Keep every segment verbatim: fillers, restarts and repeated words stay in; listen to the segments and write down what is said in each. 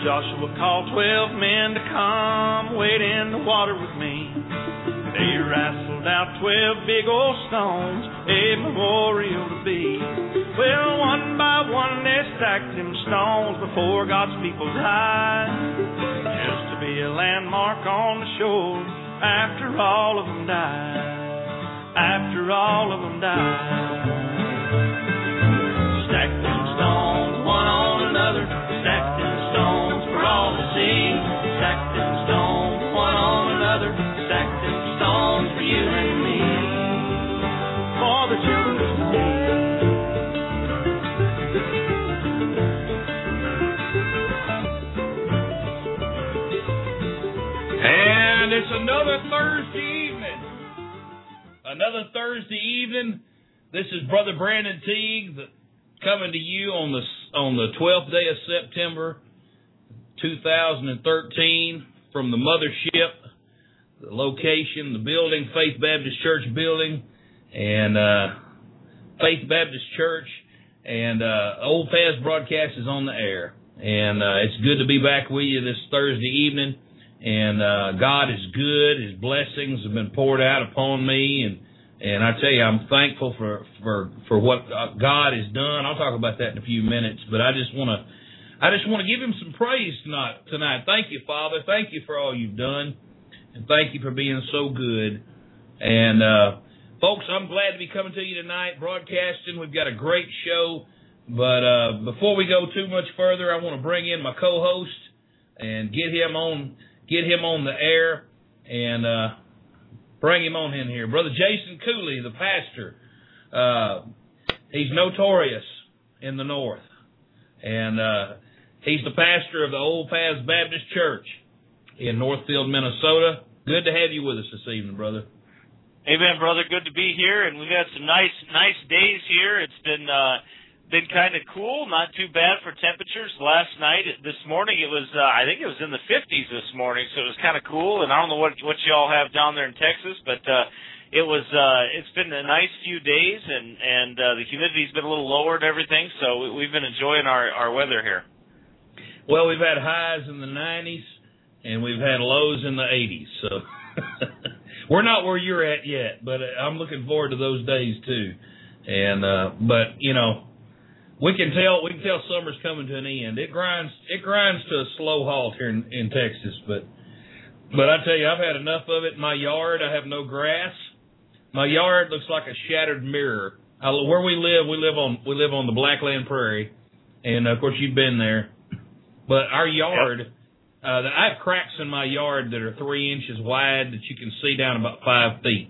Joshua called twelve men to come wade in the water with me. They wrestled out twelve big old stones, a memorial to be. Well, one by one they stacked them stones before God's people's eyes, just to be a landmark on the shore after all of them died. After all of them died. Stack them stones one on another, stack them stones for all to see. Stack them stones one on another, stack them stones for you and me, for the children to see. And it's another Thursday evening. Another Thursday evening. This is Brother Brandon Teague coming to you on the on the twelfth day of September, two thousand thirteen, from the mothership, the location, the building, Faith Baptist Church building, and uh, Faith Baptist Church, and uh, Old Paz Broadcast is on the air. And uh, it's good to be back with you this Thursday evening. And uh, God is good. His blessings have been poured out upon me, and and I tell you, I'm thankful for for for what God has done. I'll talk about that in a few minutes, but I just want to I just want to give Him some praise tonight. Tonight, thank you, Father. Thank you for all you've done, and thank you for being so good. And uh, folks, I'm glad to be coming to you tonight, broadcasting. We've got a great show, but uh, before we go too much further, I want to bring in my co-host and get him on. Get him on the air and uh, bring him on in here. Brother Jason Cooley, the pastor. Uh, he's notorious in the north. And uh, he's the pastor of the Old Paz Baptist Church in Northfield, Minnesota. Good to have you with us this evening, brother. Amen, brother. Good to be here. And we've had some nice nice days here. It's been... Uh, Been kind of cool, not too bad for temperatures. Last night, this morning, it was, uh, I think it was in the fifties this morning, so it was kind of cool. And I don't know what what y'all have down there in Texas, but uh, it was, uh, it's been a nice few days, and, and uh, the humidity's been a little lower and everything, so we, we've been enjoying our, our weather here. Well, we've had highs in the nineties, and we've had lows in the eighties, so we're not where you're at yet, but I'm looking forward to those days, too. And, uh, but, you know, We can tell we can tell summer's coming to an end. It grinds it grinds to a slow halt here in, in Texas, but but I tell you, I've had enough of it. In my yard, I have no grass. My yard looks like a shattered mirror. I, where we live, we live on we live on the Blackland Prairie, and of course you've been there. But our yard, uh, I have cracks in my yard that are three inches wide that you can see down about five feet.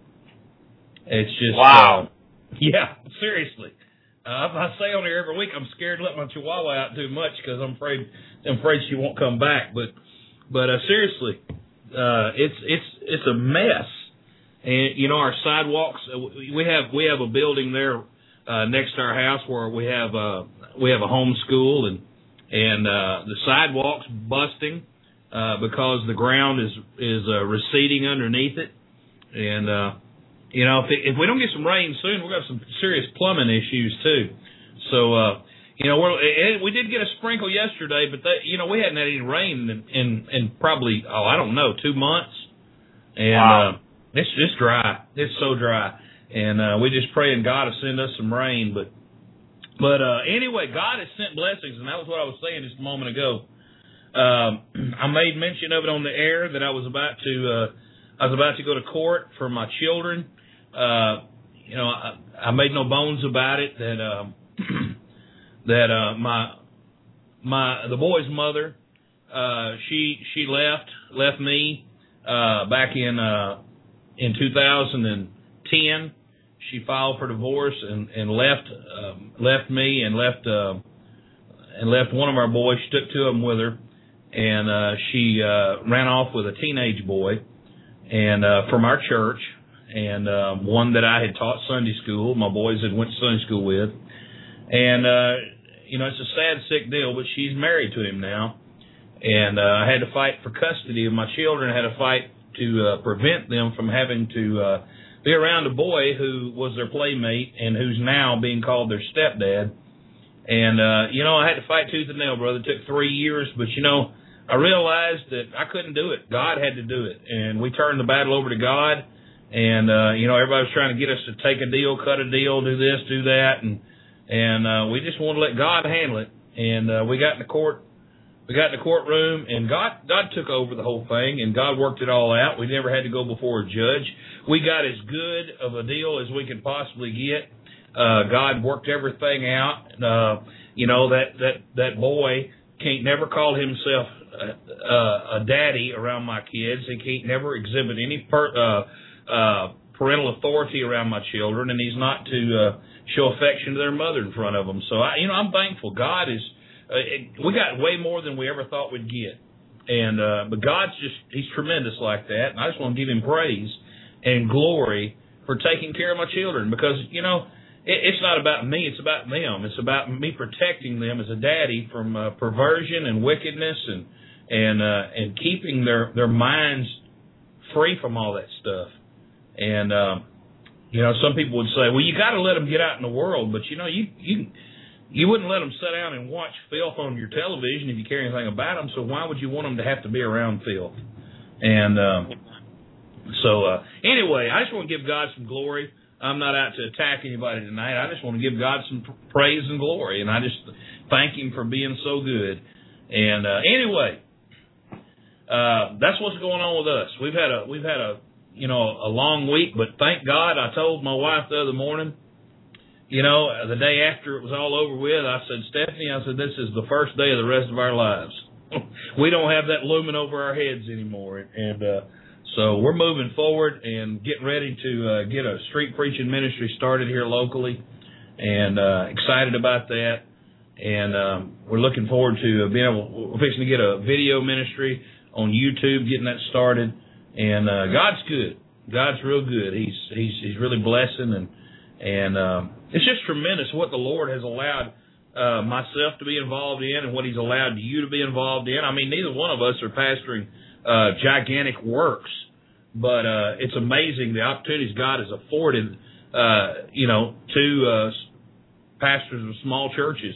It's just wow. Uh, yeah, seriously. Uh, I say on here every week, I'm scared to let my Chihuahua out too much because I'm afraid I'm afraid she won't come back. But but uh, seriously, uh, it's it's it's a mess. And you know, our sidewalks. We have we have a building there uh, next to our house where we have uh, we have a home school, and and uh, the sidewalks busting uh, because the ground is is uh, receding underneath it, and. Uh, You know, if, it, if we don't get some rain soon, we're going to have some serious plumbing issues, too. So, uh, you know, we're, it, we did get a sprinkle yesterday, but, they, you know, we hadn't had any rain in, in, in probably, oh, I don't know, two months. And wow. uh, it's just dry. It's so dry. And uh, we just praying God to send us some rain. But, but uh, anyway, God has sent blessings, and that was what I was saying just a moment ago. Um, I made mention of it on the air that I was about to uh, I was about to go to court for my children. Uh, you know, I, I made no bones about it that um, that uh, my my the boy's mother uh, she she left left me uh, back in uh, in two thousand ten. She filed for divorce and and left um, left me and left uh, and left one of our boys. She took two of them with her, and uh, she uh, ran off with a teenage boy, and uh, from our church. And uh, one that I had taught Sunday school, my boys had went to Sunday school with. And, uh, you know, it's a sad, sick deal, but she's married to him now. And uh, I had to fight for custody of my children. I had to fight to uh, prevent them from having to uh, be around a boy who was their playmate and who's now being called their stepdad. And, uh, you know, I had to fight tooth and nail, brother. It took three years, but, you know, I realized that I couldn't do it. God had to do it. And we turned the battle over to God. And, uh, you know, everybody was trying to get us to take a deal, cut a deal, do this, do that. And, and, uh, we just wanted to let God handle it. And, uh, we got in the court, we got in the courtroom, and God, God took over the whole thing, and God worked it all out. We never had to go before a judge. We got as good of a deal as we could possibly get. Uh, God worked everything out. Uh, you know, that, that, that boy can't never call himself a, a, a daddy around my kids. He can't never exhibit any per, uh, uh, parental authority around my children, and he's not to, uh, show affection to their mother in front of them. So I, you know, I'm thankful. God is, uh, it, we got way more than we ever thought we'd get. And, uh, but God's just, he's tremendous like that. And I just want to give him praise and glory for taking care of my children, because, you know, it's not about me, it's about them. It's about me protecting them as a daddy from uh, perversion and wickedness, and and uh, and keeping their, their minds free from all that stuff. And, uh, you know, some people would say, well, you got to let them get out in the world, but, you know, you, you, you wouldn't let them sit down and watch filth on your television if you care anything about them, so why would you want them to have to be around filth? And um, so, uh, anyway, I just want to give God some glory. I'm not out to attack anybody tonight. I just want to give God some praise and glory, and I just thank him for being so good. And uh, anyway, uh, that's what's going on with us. We've had a we've had a you know a long week, but thank God. I told my wife the other morning, you know, the day after it was all over with, I said, Stephanie, I said, this is the first day of the rest of our lives. We don't have that looming over our heads anymore, and. uh So we're moving forward and getting ready to uh, get a street preaching ministry started here locally, and uh, excited about that. And um, we're looking forward to uh, being able, we're fixing to get a video ministry on YouTube, getting that started. And uh, God's good. God's real good. He's he's he's really blessing, and and um, it's just tremendous what the Lord has allowed uh, myself to be involved in, and what He's allowed you to be involved in. I mean, neither one of us are pastoring uh, gigantic works. But uh, it's amazing the opportunities God has afforded, uh, you know, to uh, pastors of small churches.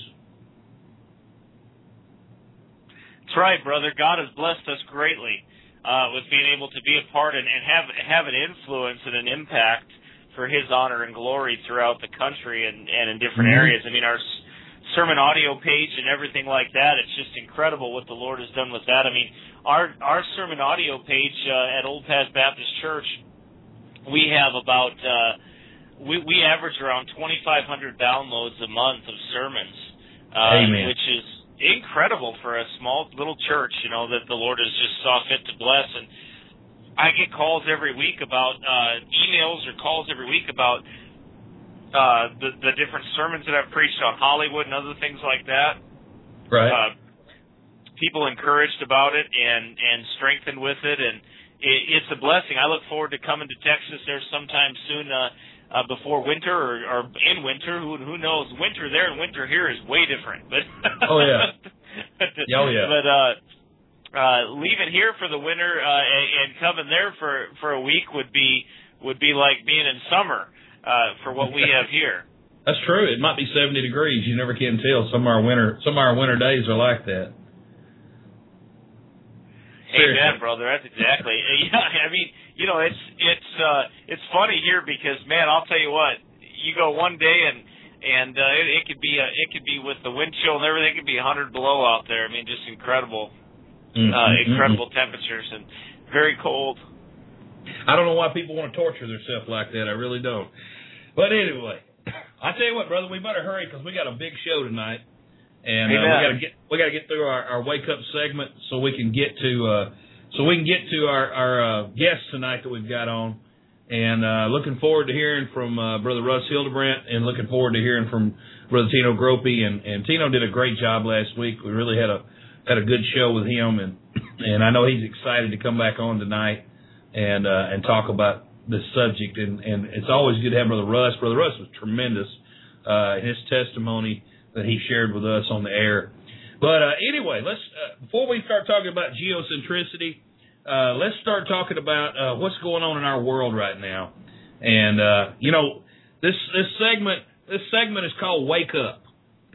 That's right, brother. God has blessed us greatly uh, with being able to be a part and, and have have an influence and an impact for His honor and glory throughout the country and, and in different mm-hmm. areas. I mean, our sermon audio page and everything like that, it's just incredible what the Lord has done with that. I mean, our our sermon audio page uh, at Old Path Baptist Church, we have about, uh, we, we average around twenty-five hundred downloads a month of sermons, uh, Amen. Which is incredible for a small little church, you know, that the Lord has just saw fit to bless. And I get calls every week about, uh, emails or calls every week about Uh, the, the different sermons that I've preached on Hollywood and other things like that. Right. Uh, people encouraged about it and, and strengthened with it, and it, it's a blessing. I look forward to coming to Texas there sometime soon uh, uh, before winter or, or in winter. Who, who knows? Winter there and winter here is way different. But oh, yeah. oh, yeah. But uh, uh, leaving here for the winter uh, and, and coming there for, for a week would be would be like being in summer. Uh, for what we have here. That's true. It might be seventy degrees. You never can tell. Some of our winter, some of our winter days are like that. Amen, brother. That's exactly. Yeah, I mean, you know, it's it's uh, it's funny here because, man, I'll tell you what. You go one day and and uh, it, it could be a, it could be with the wind chill and everything. It could be one hundred below out there. I mean, just incredible, mm-hmm. uh, incredible mm-hmm. temperatures and very cold. I don't know why people want to torture themselves like that. I really don't. But anyway, I tell you what, brother, we better hurry because we got a big show tonight, and uh, we got to get we got to get through our, our wake up segment so we can get to uh, so we can get to our our uh, guests tonight that we've got on. And uh, looking forward to hearing from uh, Brother Russ Hildebrandt, and looking forward to hearing from Brother Tino Gropey. And, and Tino did a great job last week. We really had a had a good show with him, and and I know he's excited to come back on tonight and uh, and talk about this subject. And, and it's always good to have Brother Russ. Brother Russ was tremendous uh, in his testimony that he shared with us on the air. But uh, anyway, let's uh, before we start talking about geocentricity, uh, let's start talking about uh, what's going on in our world right now. And uh, you know, this this segment this segment is called Wake Up.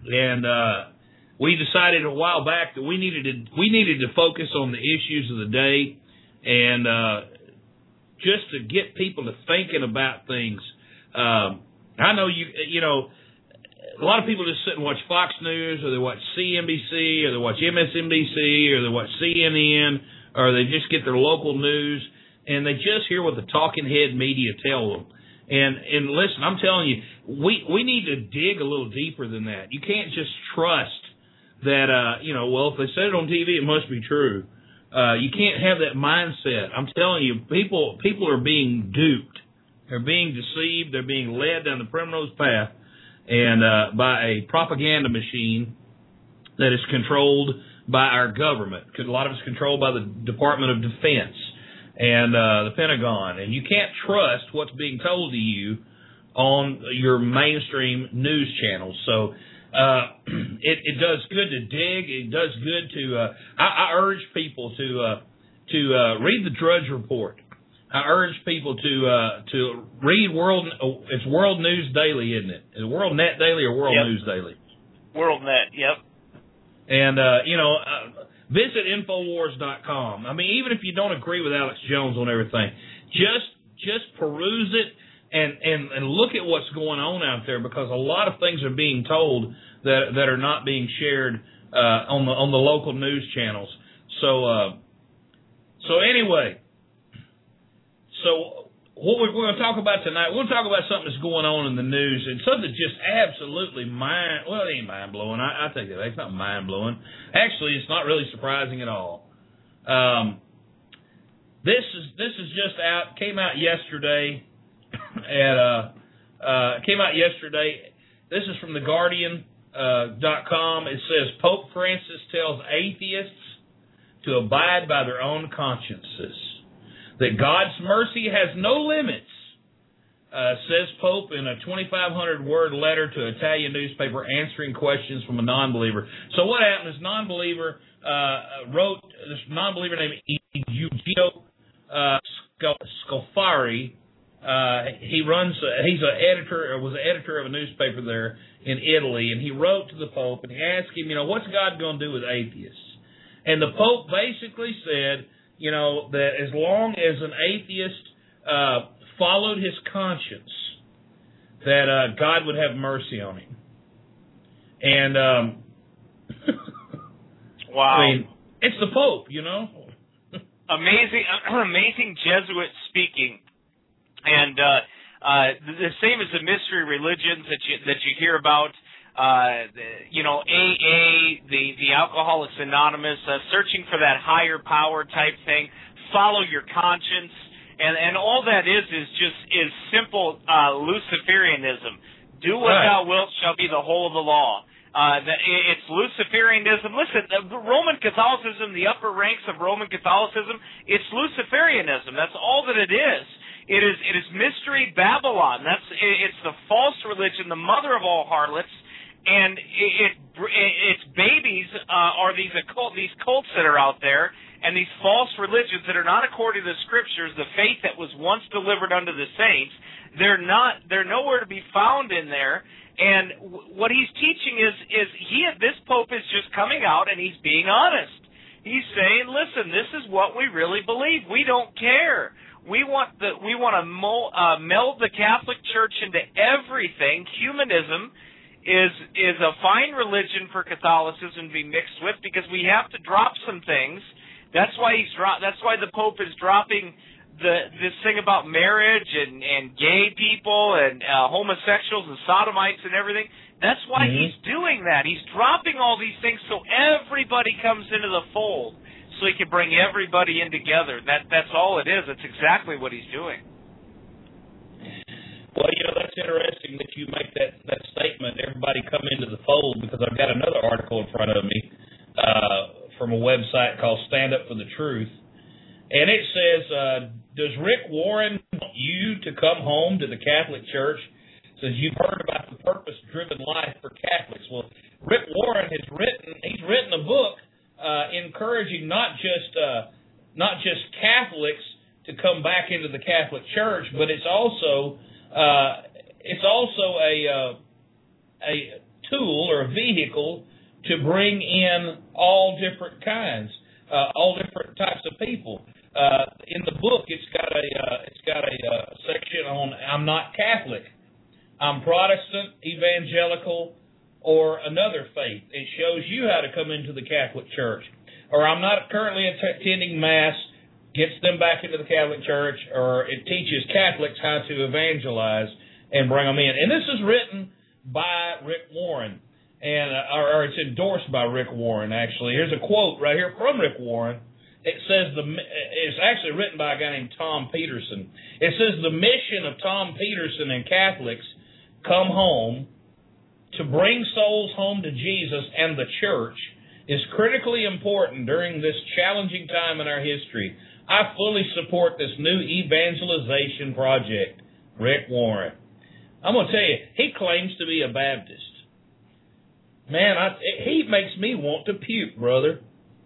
and uh, we decided a while back that we needed to we needed to focus on the issues of the day, and uh, just to get people to thinking about things. Um, I know you you know a lot of people just sit and watch Fox News, or they watch C N B C, or they watch M S N B C, or they watch C N N, or they just get their local news, and they just hear what the talking head media tell them. And and listen, I'm telling you, we we need to dig a little deeper than that. You can't just trust that, uh, you know, well, if they said it on T V, it must be true. Uh, you can't have that mindset. I'm telling you, people people are being duped. They're being deceived. They're being led down the primrose path, and uh, by a propaganda machine that is controlled by our government. A lot of it's controlled by the Department of Defense and uh, the Pentagon, and you can't trust what's being told to you on your mainstream news channels. So uh, it, it does good to dig. It does good to. Uh, I, I urge people to uh, to uh, read the Drudge Report. I urge people to uh, to read World. It's World News Daily, isn't it? Is it World Net Daily or World Yep. News Daily? World Net. Yep. And uh, you know. Uh, Visit Infowars dot com. I mean, even if you don't agree with Alex Jones on everything, just just peruse it and, and, and look at what's going on out there, because a lot of things are being told that that are not being shared uh, on the on the local news channels. So uh, so anyway, so what we're going to talk about tonight, we're going to talk about something that's going on in the news, and something just absolutely mind, well, it ain't mind-blowing. I, I take that. It's not mind-blowing. Actually, it's not really surprising at all. Um, this is this is just out, came out yesterday, at, uh, uh, came out yesterday. This is from the Guardian dot com. It says, Pope Francis tells atheists to abide by their own consciences, that God's mercy has no limits, uh, says Pope in a twenty-five hundred word letter to an Italian newspaper answering questions from a non-believer. So what happened is non-believer uh, wrote, this non-believer named Eugenio uh, Scalfari. Uh, he runs, uh, he's an editor, or was an editor of a newspaper there in Italy, and he wrote to the Pope, and he asked him, you know, what's God going to do with atheists? And the Pope basically said, you know, that as long as an atheist uh, followed his conscience, that uh, God would have mercy on him. And, um, wow. I mean, it's the Pope, you know. Amazing, amazing Jesuit speaking. And uh, uh, the same as the mystery religions that you, that you hear about. Uh, the, you know, A A, the, the Alcoholics Anonymous, uh, searching for that higher power type thing, follow your conscience, and, and all that is is just is simple uh, Luciferianism. Do what right. thou wilt shall be the whole of the law. Uh, the, it's Luciferianism. Listen, the Roman Catholicism, the upper ranks of Roman Catholicism, it's Luciferianism. That's all that it is. It is it is mystery Babylon. That's it's the false religion, the mother of all harlots. And it, it, its babies uh, are these occult, these cults that are out there, and these false religions that are not according to the scriptures, the faith that was once delivered unto the saints. They're not. They're nowhere to be found in there. And w- what he's teaching is is he this Pope is just coming out and he's being honest. He's saying, listen, this is what we really believe. We don't care. We want the we want to mo- uh, meld the Catholic Church into everything. Humanism is is a fine religion for Catholicism to be mixed with, because we have to drop some things. That's why he's dro- that's why the Pope is dropping the this thing about marriage and, and gay people and uh, homosexuals and sodomites and everything. That's why mm-hmm. he's doing that. He's dropping all these things so everybody comes into the fold, so he can bring everybody in together. That that's all it is. That's exactly what he's doing. Well, you know, that's interesting that you make that, that statement, everybody come into the fold, because I've got another article in front of me uh, from a website called Stand Up for the Truth. And it says, uh, does Rick Warren want you to come home to the Catholic Church? It says, you've heard about the purpose-driven life for Catholics. Well, Rick Warren has written, he's written a book uh, encouraging not just uh, not just Catholics to come back into the Catholic Church, but it's also... Uh, it's also a uh, a tool or a vehicle to bring in all different kinds, uh, all different types of people. Uh, in the book, it's got a uh, it's got a uh, section on I'm not Catholic, I'm Protestant, evangelical, or another faith. It shows you how to come into the Catholic Church. Or I'm not currently attending Mass, gets them back into the Catholic Church, or it teaches Catholics how to evangelize and bring them in. And this is written by Rick Warren, and uh, or, or it's endorsed by Rick Warren, actually. Here's a quote right here from Rick Warren. It says, the it's actually written by a guy named Tom Peterson. It says, the mission of Tom Peterson and Catholics come home to bring souls home to Jesus and the church is critically important during this challenging time in our history. I fully support this new evangelization project. Rick Warren. I'm going to tell you, he claims to be a Baptist. Man, I, he makes me want to puke, brother.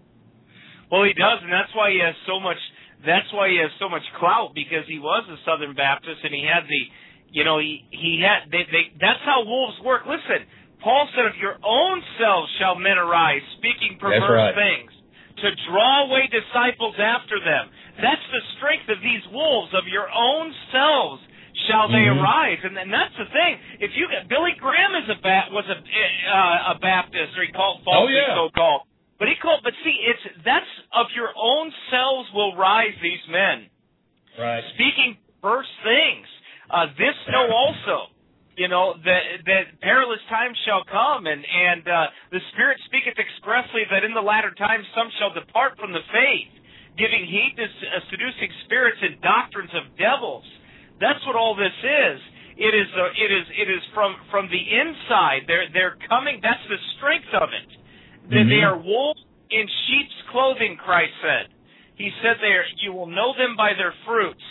Well, he does, and that's why he has so much. That's why he has so much clout, because he was a Southern Baptist, and he had the, you know, he he had. They, they, that's how wolves work. Listen, Paul said, "Of your own selves shall men arise, speaking perverse right. things, to draw away disciples after them." That's the strength of these wolves. Of your own selves shall they mm-hmm. arise, and, and that's the thing. If you Billy Graham is a ba- was a uh, a Baptist, or he called falsely oh, yeah. so called. But he called, but see, it's that's of your own selves will rise these men, right? Speaking perverse things. Uh, this know also, you know, that that perilous times shall come, and and uh, the Spirit speaketh expressly that in the latter times some shall depart from the faith, giving heed to uh, seducing spirits and doctrines of devils. That's what all this is. It is uh, it is it is from from the inside. They're they're coming. That's the strength of it. That mm-hmm. they are wolves in sheep's clothing, Christ said. He said there, you will know them by their fruits.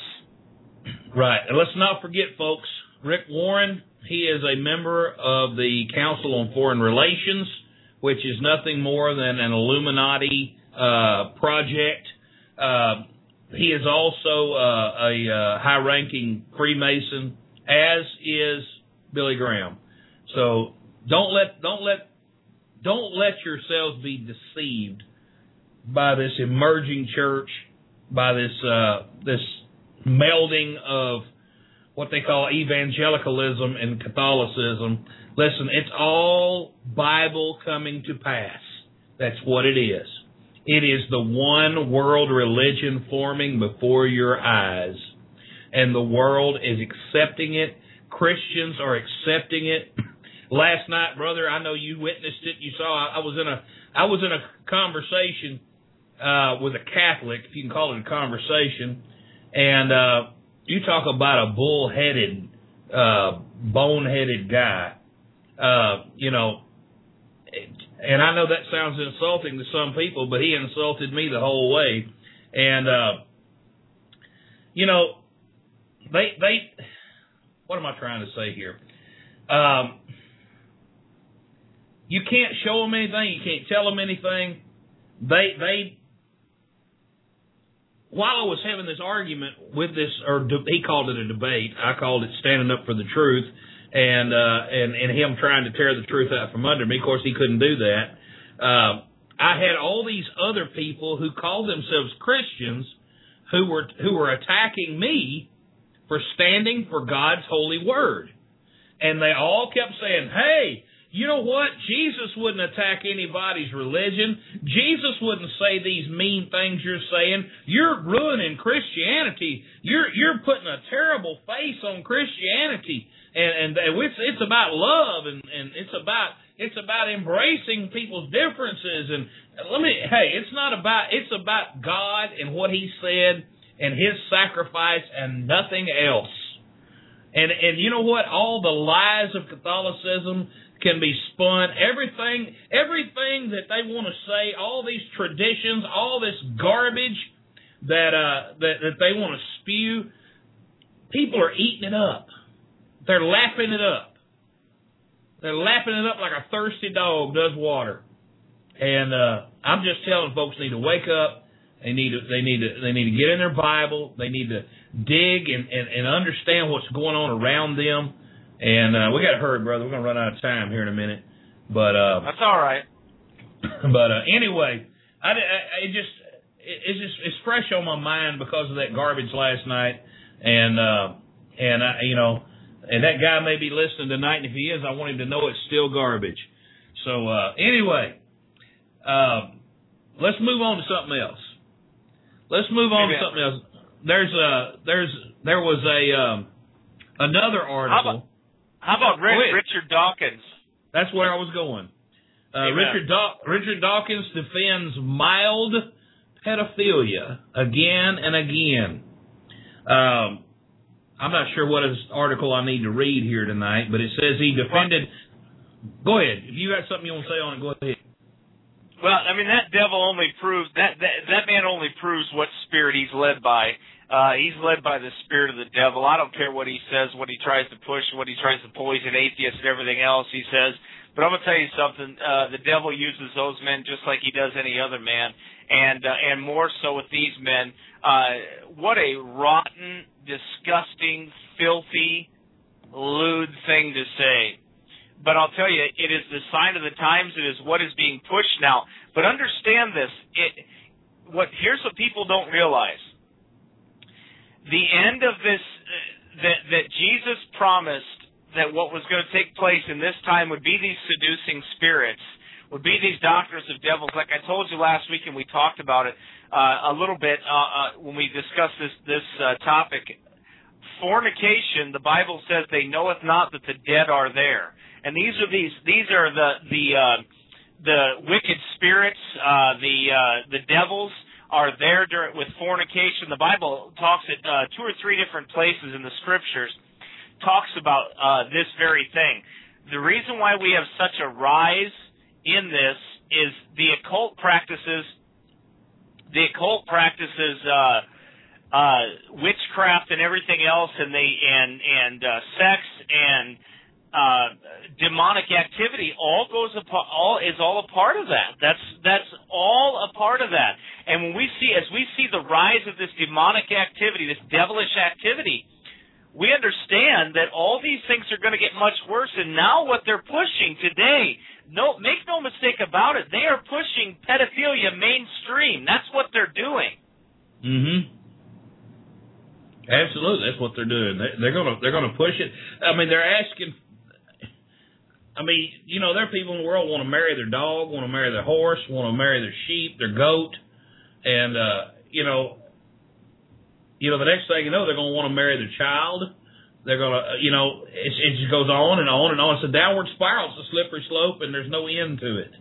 Right. And let's not forget, folks, Rick Warren, he is a member of the Council on Foreign Relations, which is nothing more than an Illuminati uh, project. Uh, he is also uh, a uh, high-ranking Freemason, as is Billy Graham. So don't let don't let Don't let yourselves be deceived by this emerging church, by this uh, this melding of what they call evangelicalism and Catholicism. Listen, it's all Bible coming to pass. That's what it is. It is the one world religion forming before your eyes, and the world is accepting it. Christians are accepting it. Last night, brother, I know you witnessed it. You saw I, I was in a I was in a conversation uh, with a Catholic, if you can call it a conversation, and uh, you talk about a bull-headed, uh, bone-headed guy. Uh, you know, and I know that sounds insulting to some people, but he insulted me the whole way. And uh, you know, they they what am I trying to say here? Um, You can't show them anything. You can't tell them anything. They, they. While I was having this argument with this, or de- he called it a debate, I called it standing up for the truth, and uh, and and him trying to tear the truth out from under me. Of course, he couldn't do that. Uh, I had all these other people who called themselves Christians who were who were attacking me for standing for God's holy word, and they all kept saying, "Hey, you know what? Jesus wouldn't attack anybody's religion. Jesus wouldn't say these mean things you're saying. You're ruining Christianity. You're you're putting a terrible face on Christianity. And, and it's it's about love, and, and it's about it's about embracing people's differences. And let me hey, it's not about it's about God and what He said and His sacrifice and nothing else. And and you know what? All the lies of Catholicism can be spun. Everything, everything that they want to say, all these traditions, all this garbage that uh, that, that they want to spew, people are eating it up. They're lapping it up. They're lapping it up like a thirsty dog does water. And uh, I'm just telling folks need to wake up. They need to they need to they need to get in their Bible. They need to dig and, and, and understand what's going on around them. And uh, we got to hurry, brother. We're going to run out of time here in a minute. But uh, that's all right. But uh, anyway, I, I it just it, it's just it's fresh on my mind because of that garbage last night, and uh, and I, you know, and that guy may be listening tonight, and if he is, I want him to know it's still garbage. So uh, anyway, uh, let's move on to something else. Let's move on Maybe to something else. There's a there's there was a um, another article. How about, how about Rick, Richard Dawkins? That's where I was going. Uh, Richard Daw- Richard Dawkins defends mild pedophilia again and again. Um, I'm not sure what article I need to read here tonight, but it says he defended. Go ahead. If you got something you want to say on it, go ahead. Well, I mean, that devil only proves that that, that man only proves what spirit he's led by. Uh, he's led by the spirit of the devil. I don't care what he says, what he tries to push, what he tries to poison atheists and everything else he says. But I'm going to tell you something. Uh, the devil uses those men just like he does any other man, and uh, and more so with these men. Uh, what a rotten, disgusting, filthy, lewd thing to say. But I'll tell you, it is the sign of the times. It is what is being pushed now. But understand this. It, what here's what people don't realize. The end of this, uh, that, that Jesus promised that what was going to take place in this time would be these seducing spirits, would be these doctors of devils. Like I told you last week, and we talked about it uh, a little bit uh, uh, when we discussed this, this uh, topic. Fornication, the Bible says, they knoweth not that the dead are there. And these are these these are the the uh, the wicked spirits, uh, the uh, the devils are there during, with fornication. The Bible talks at uh, two or three different places in the Scriptures talks about uh, this very thing. The reason why we have such a rise in this is the occult practices. The occult practices uh, uh, witchcraft and everything else, and they and and uh, sex and Uh, demonic activity all goes a, all is all a part of that. That's that's all a part of that. And when we see as we see the rise of this demonic activity, this devilish activity, we understand that all these things are going to get much worse. And now what they're pushing today, no make no mistake about it, they are pushing pedophilia mainstream. That's what they're doing. Mm-hmm. Absolutely, that's what they're doing. They, they're gonna they're gonna push it. I mean, they're asking. I mean, you know, there are people in the world who want to marry their dog, want to marry their horse, want to marry their sheep, their goat, and uh, you know, you know, the next thing you know, they're going to want to marry their child. They're going to, you know, it, it just goes on and on and on. It's a downward spiral. It's a slippery slope, and there's no end to it.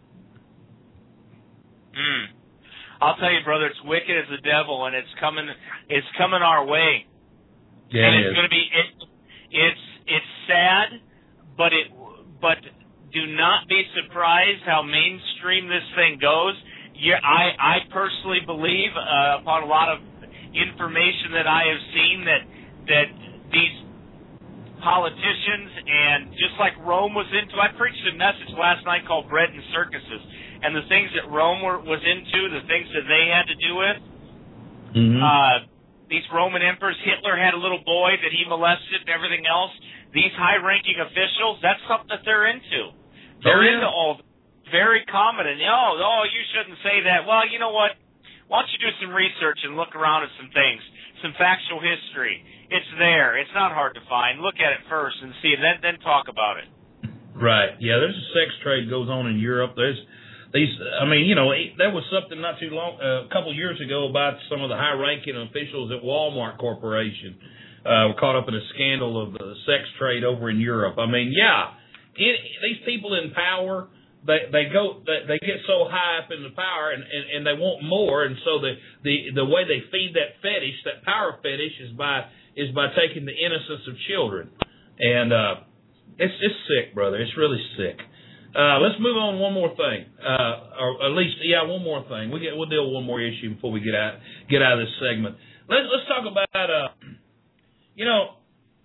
Mm. I'll tell you, brother, it's wicked as the devil, and it's coming. It's coming our way. Yeah, and it it's is. going to be. It, it's it's sad, but it. But do not be surprised how mainstream this thing goes. Yeah, I, I personally believe, uh, upon a lot of information that I have seen, that that these politicians, and just like Rome was into, I preached a message last night called Bread and Circuses, and the things that Rome were, was into, the things that they had to do with. Mm-hmm. Uh, these Roman emperors, Hitler had a little boy that he molested and everything else. These high-ranking officials, that's something that they're into. They're oh, yeah. into all, very common. And, oh, oh, you shouldn't say that. Well, you know what? Why don't you do some research and look around at some things, some factual history. It's there. It's not hard to find. Look at it first and see, and then, then talk about it. Right. Yeah, there's a sex trade goes on in Europe. There's these, I mean, you know, there was something not too long, uh, a couple of years ago about some of the high-ranking officials at Walmart Corporation. Uh, were caught up in a scandal of the sex trade over in Europe. I mean, yeah, it, these people in power, they they go they, they get so high up in the power, and, and, and they want more, and so the, the the way they feed that fetish, that power fetish, is by is by taking the innocence of children, and uh, it's it's sick, brother. It's really sick. Uh, let's move on to one more thing, uh, or at least yeah, one more thing. We get we'll deal with one more issue before we get out get out of this segment. Let's let's talk about. Uh, You know,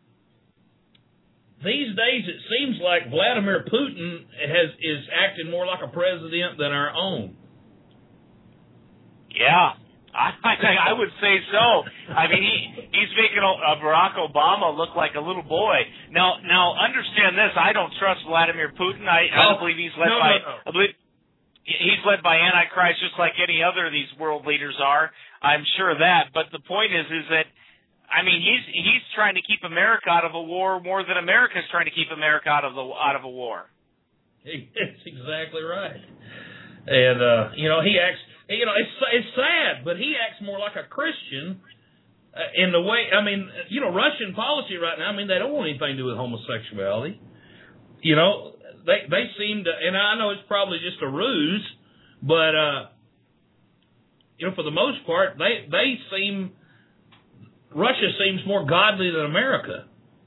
these days it seems like Vladimir Putin has is acting more like a president than our own. Yeah, I, I would say so. I mean, he he's making a Barack Obama look like a little boy. Now, now understand this. I don't trust Vladimir Putin. I, I don't believe he's led no, by. No, no. I believe he's led by Antichrist, just like any other of these world leaders are. I'm sure of that. But the point is, is that I mean, he's he's trying to keep America out of a war more than America's trying to keep America out of the out of a war. That's exactly right. And uh, you know, he acts. You know, it's it's sad, but he acts more like a Christian uh, in the way. I mean, you know, Russian policy right now. I mean, they don't want anything to do with homosexuality. You know, they they seem to, and I know it's probably just a ruse, but uh, you know, for the most part, they they seem. Russia seems more godly than America.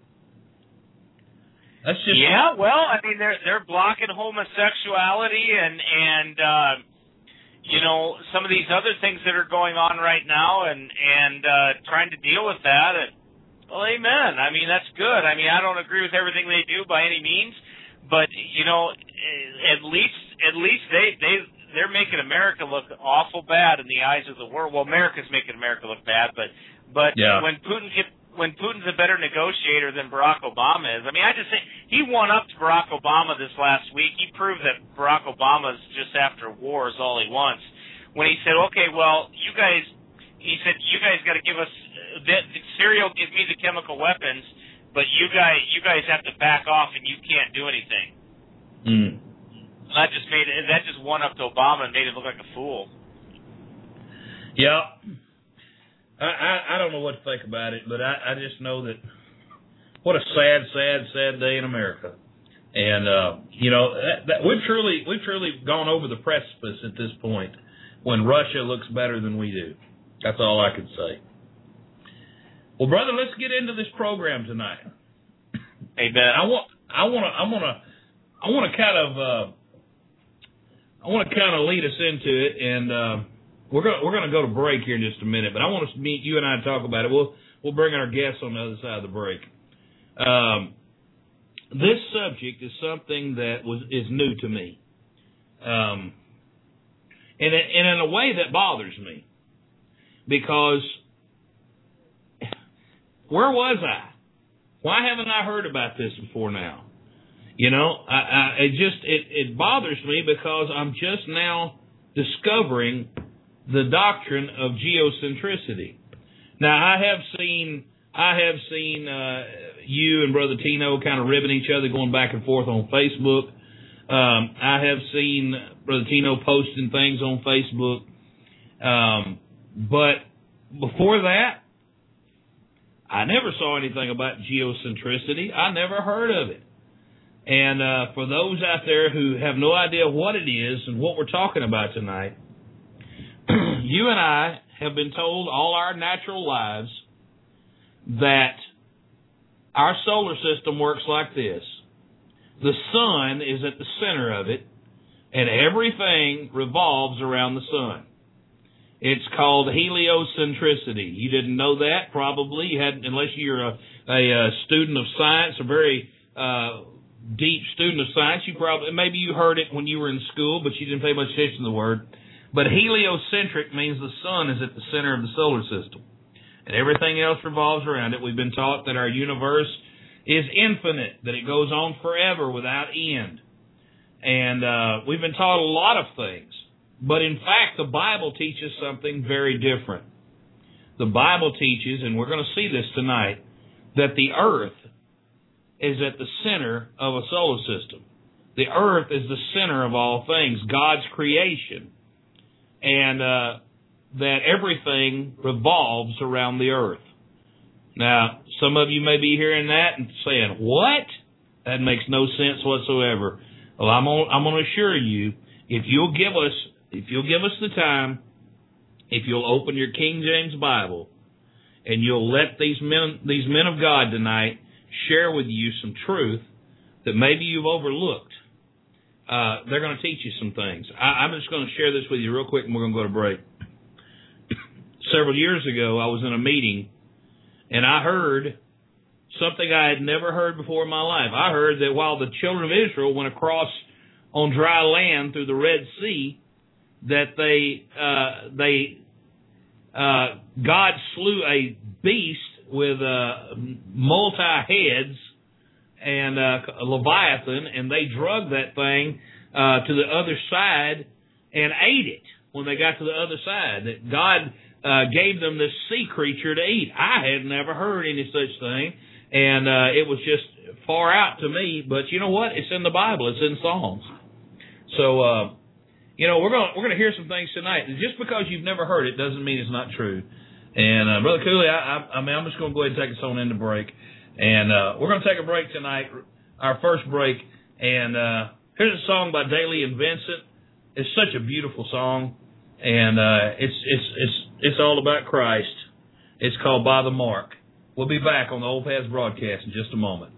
That's just yeah. Well, I mean, they're they're blocking homosexuality and and. Uh, You know, some of these other things that are going on right now and, and uh, trying to deal with that. And, well, amen. I mean, that's good. I mean, I don't agree with everything they do by any means. But, you know, at least at least they, they, they're making America look awful bad in the eyes of the world. Well, America's making America look bad. But but yeah. when Putin gets, when Putin's a better negotiator than Barack Obama is, I mean, I just think he won up to Barack Obama this last week. He proved that Barack Obama's just after war is all he wants. When he said, okay, well, you guys, he said, you guys got to give us, the, the Syria will give me the chemical weapons, but you guys, you guys have to back off and you can't do anything. Mm. That just made it, that just won up to Obama and made him look like a fool. Yeah. I, I, I don't know what to think about it, but I, I just know that what a sad, sad, sad day in America. And, uh, you know, that, that, we've truly we've truly gone over the precipice at this point when Russia looks better than we do. That's all I can say. Well, brother, let's get into this program tonight. Amen. I want I want to I want to I want to kind of uh, I want to kind of lead us into it, and uh, we're going we're going to go to break here in just a minute. But I want us to meet you and I to talk about it. We'll we'll bring our guests on the other side of the break. Um, this subject is something that was is new to me, um, and and in a way that bothers me, because where was I? Why haven't I heard about this before now? You know, I, I, it just it, it bothers me because I'm just now discovering the doctrine of geocentricity. Now, I have seen I have seen uh, you and Brother Tino kind of ribbing each other, going back and forth on Facebook. Um, I have seen Brother Tino posting things on Facebook, um, but before that, I never saw anything about geocentricity. I never heard of it. And uh, for those out there who have no idea what it is and what we're talking about tonight, you and I have been told all our natural lives that our solar system works like this. The sun is at the center of it, and everything revolves around the sun. It's called heliocentricity. You didn't know that, probably. You hadn't, unless you're a, a, a student of science, a very uh, deep student of science. You probably maybe you heard it when you were in school, but you didn't pay much attention to the word. But heliocentric means the sun is at the center of the solar system, and everything else revolves around it. We've been taught that our universe is infinite, that it goes on forever without end, and uh, we've been taught a lot of things. But in fact, the Bible teaches something very different. The Bible teaches, and we're going to see this tonight, that the earth is at the center of a solar system. The earth is the center of all things, God's creation, and uh, that everything revolves around the earth. Now, some of you may be hearing that and saying, what? That makes no sense whatsoever. Well, I'm going I'm going to assure you, if you'll give us If you'll give us the time, if you'll open your King James Bible, and you'll let these men, these men of God tonight share with you some truth that maybe you've overlooked, uh, they're going to teach you some things. I, I'm just going to share this with you real quick, and we're going to go to break. Several years ago, I was in a meeting, and I heard something I had never heard before in my life. I heard that while the children of Israel went across on dry land through the Red Sea, that they uh, they uh, God slew a beast with uh, multi-heads and uh, a Leviathan, and they drugged that thing uh, to the other side and ate it when they got to the other side. That God uh, gave them this sea creature to eat. I had never heard any such thing, and uh, it was just far out to me. But you know what? It's in the Bible. It's in Psalms. So, uh, you know, we're going we're going to hear some things tonight. Just because you've never heard it doesn't mean it's not true. And uh, Brother Cooley, I, I, I mean, I'm just going to go ahead and take us on into break. And uh, we're going to take a break tonight, our first break. And uh, here's a song by Daly and Vincent. It's such a beautiful song, and uh, it's it's it's it's all about Christ. It's called By the Mark. We'll be back on the Old Paths broadcast in just a moment.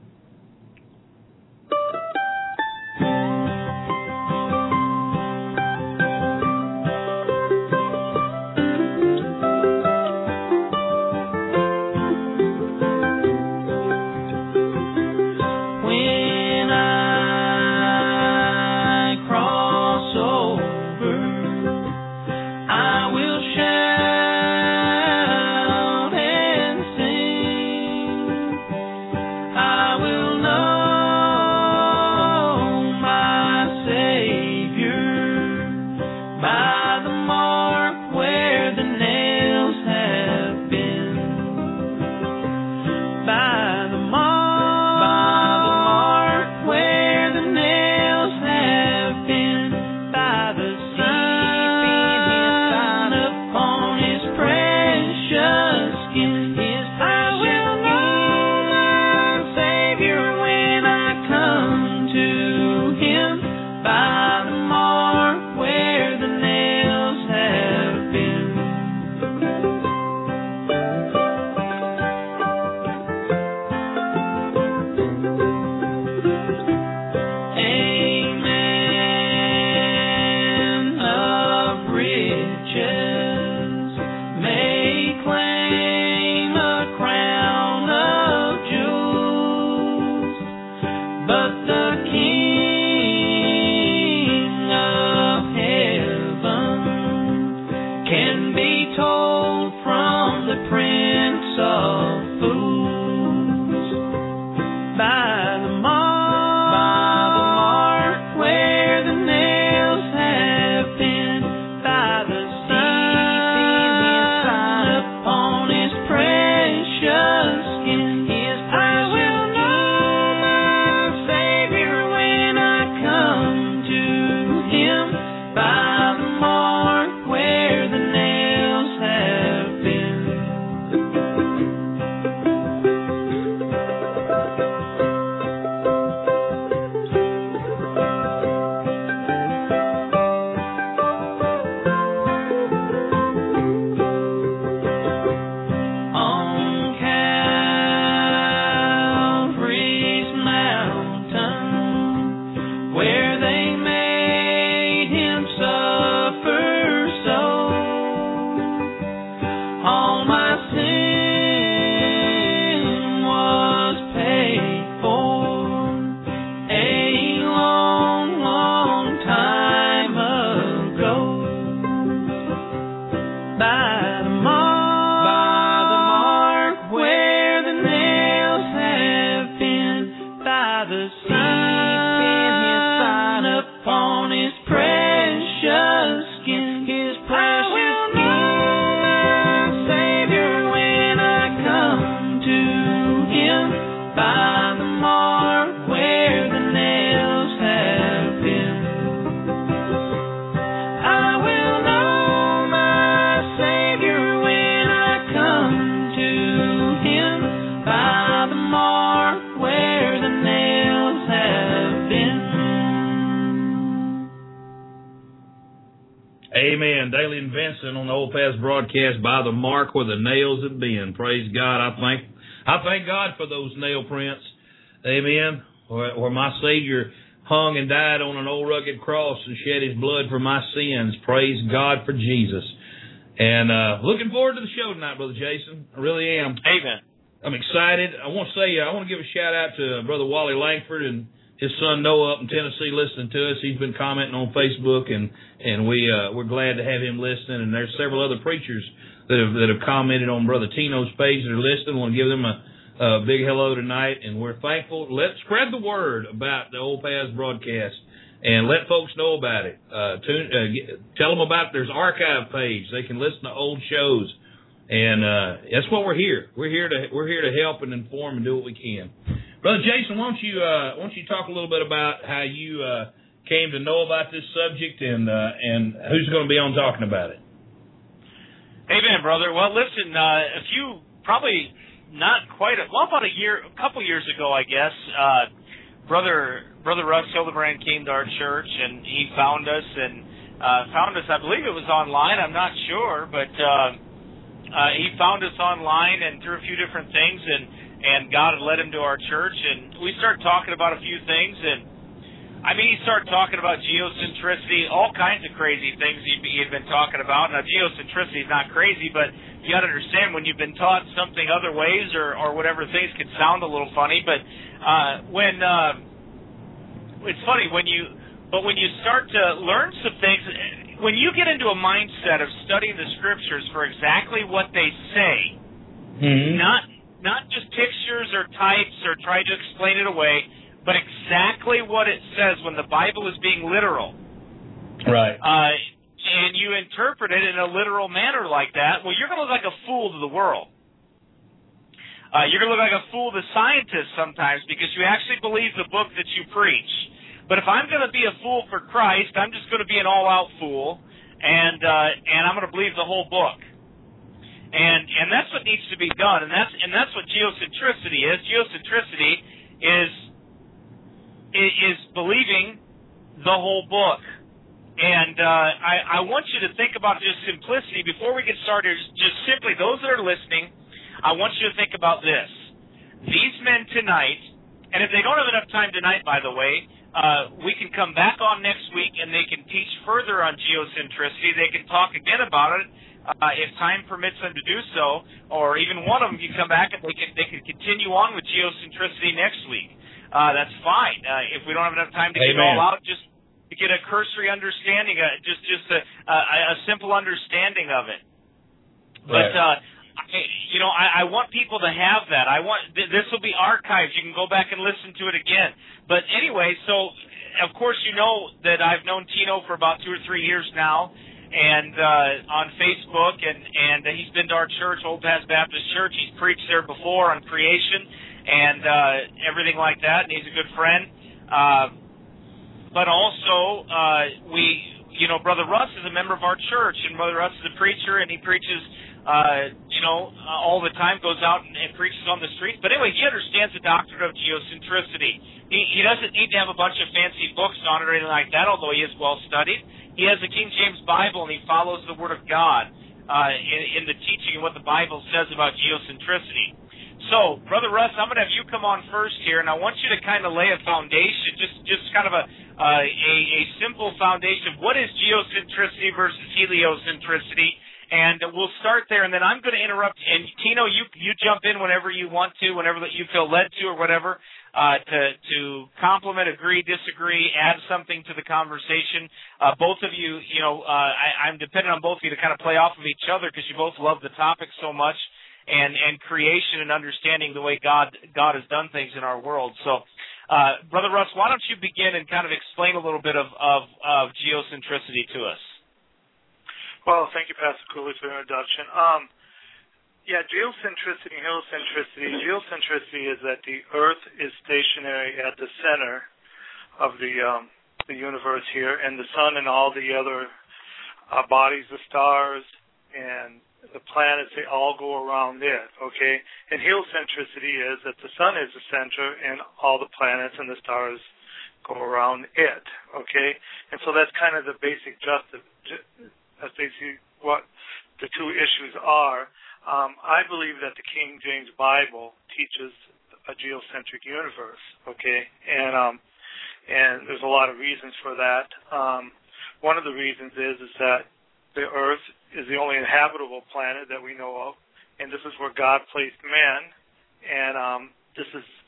Amen. Daly and Vincent on the Old Paths broadcast, By the Mark Where the Nails Have Been. Praise God. I thank I thank God for those nail prints. Amen. Where, where my Savior hung and died on an old rugged cross and shed his blood for my sins. Praise God for Jesus. And uh, looking forward to the show tonight, Brother Jason. I really am. Amen. I'm excited. I want to say, I want to give a shout out to Brother Wally Langford and his son Noah up in Tennessee listening to us. He's been commenting on Facebook, and and we uh, we're glad to have him listening. And there's several other preachers that have that have commented on Brother Tino's page that are listening. I want to give them a, a big hello tonight, and we're thankful. Let's spread the word about the Old Paths broadcast and let folks know about it. Uh, tune, uh, get, tell them about there's archive page. They can listen to old shows, and uh, that's what we're here. We're here to we're here to help and inform and do what we can. Brother Jason, why don't you uh, why don't you talk a little bit about how you uh, came to know about this subject and uh, and who's going to be on talking about it? Amen, brother. Well, listen, uh, a few probably not quite a, well about a year, a couple years ago, I guess. Uh, brother Brother Russ Hildebrand came to our church and he found us and uh, found us. I believe it was online. I'm not sure, but uh, uh, he found us online and through a few different things and. And God had led him to our church, and we started talking about a few things. And I mean, he started talking about geocentricity, all kinds of crazy things he, he had been talking about. Now, geocentricity is not crazy, but you got to understand when you've been taught something other ways or, or whatever, things can sound a little funny. But uh, when uh, it's funny when you, but when you start to learn some things, when you get into a mindset of studying the scriptures for exactly what they say, mm-hmm. not Not just pictures or types or try to explain it away, but exactly what it says when the Bible is being literal. Right. Uh, and you interpret it in a literal manner like that, well, you're going to look like a fool to the world. Uh, you're going to look like a fool to scientists sometimes because you actually believe the book that you preach. But if I'm going to be a fool for Christ, I'm just going to be an all-out fool, and uh, and I'm going to believe the whole book. And and that's what needs to be done, and that's and that's what geocentricity is. Geocentricity is is believing the whole book. And uh, I, I want you to think about just simplicity before we get started. Just simply, those that are listening, I want you to think about this: these men tonight, and if they don't have enough time tonight, by the way, uh, we can come back on next week, and they can teach further on geocentricity. They can talk again about it. Uh, if time permits them to do so, or even one of them can come back and they can they can continue on with geocentricity next week. Uh, that's fine. Uh, if we don't have enough time to Amen. Get it all out, just to get a cursory understanding, uh, just just a, a, a simple understanding of it. But right. uh, I, you know, I, I want people to have that. I want th- this will be archived. You can go back and listen to it again. But anyway, so of course you know that I've known Tino for about two or three years now. And uh, on Facebook, and, and uh, he's been to our church, Old Paths Baptist Church. He's preached there before on creation and uh, everything like that, and he's a good friend. Uh, but also, uh, we, you know, Brother Russ is a member of our church, and Brother Russ is a preacher, and he preaches, uh, you know, uh, all the time, goes out and, and preaches on the streets. But anyway, he understands the doctrine of geocentricity. He, he doesn't need to have a bunch of fancy books on it or anything like that, although he is well-studied. He has the King James Bible, and he follows the Word of God uh, in, in the teaching and what the Bible says about geocentricity. So, Brother Russ, I'm going to have you come on first here, and I want you to kind of lay a foundation, just just kind of a, uh, a, a simple foundation of what is geocentricity versus heliocentricity, and we'll start there, and then I'm going to interrupt. And, Tino, you, you jump in whenever you want to, whenever you feel led to or whatever. Uh, to, to compliment, agree, disagree, add something to the conversation. Uh, both of you, you know, uh, I, I'm dependent on both of you to kind of play off of each other because you both love the topic so much and, and creation and understanding the way God, God has done things in our world. So, uh, Brother Russ, why don't you begin and kind of explain a little bit of, of, of geocentricity to us? Well, thank you, Pastor Cooley, for the introduction. Um, Yeah, geocentricity and heliocentricity. Geocentricity is that the Earth is stationary at the center of the um, the universe here, and the sun and all the other uh, bodies, the stars and the planets, they all go around it, okay? And heliocentricity is that the sun is the center and all the planets and the stars go around it, okay? And so that's kind of the basic justice. That's basically what the two issues are. Um, I believe that the King James Bible teaches a geocentric universe, okay? And um, and there's a lot of reasons for that. Um, one of the reasons is is that the Earth is the only inhabitable planet that we know of, and this is where God placed man. And um, this is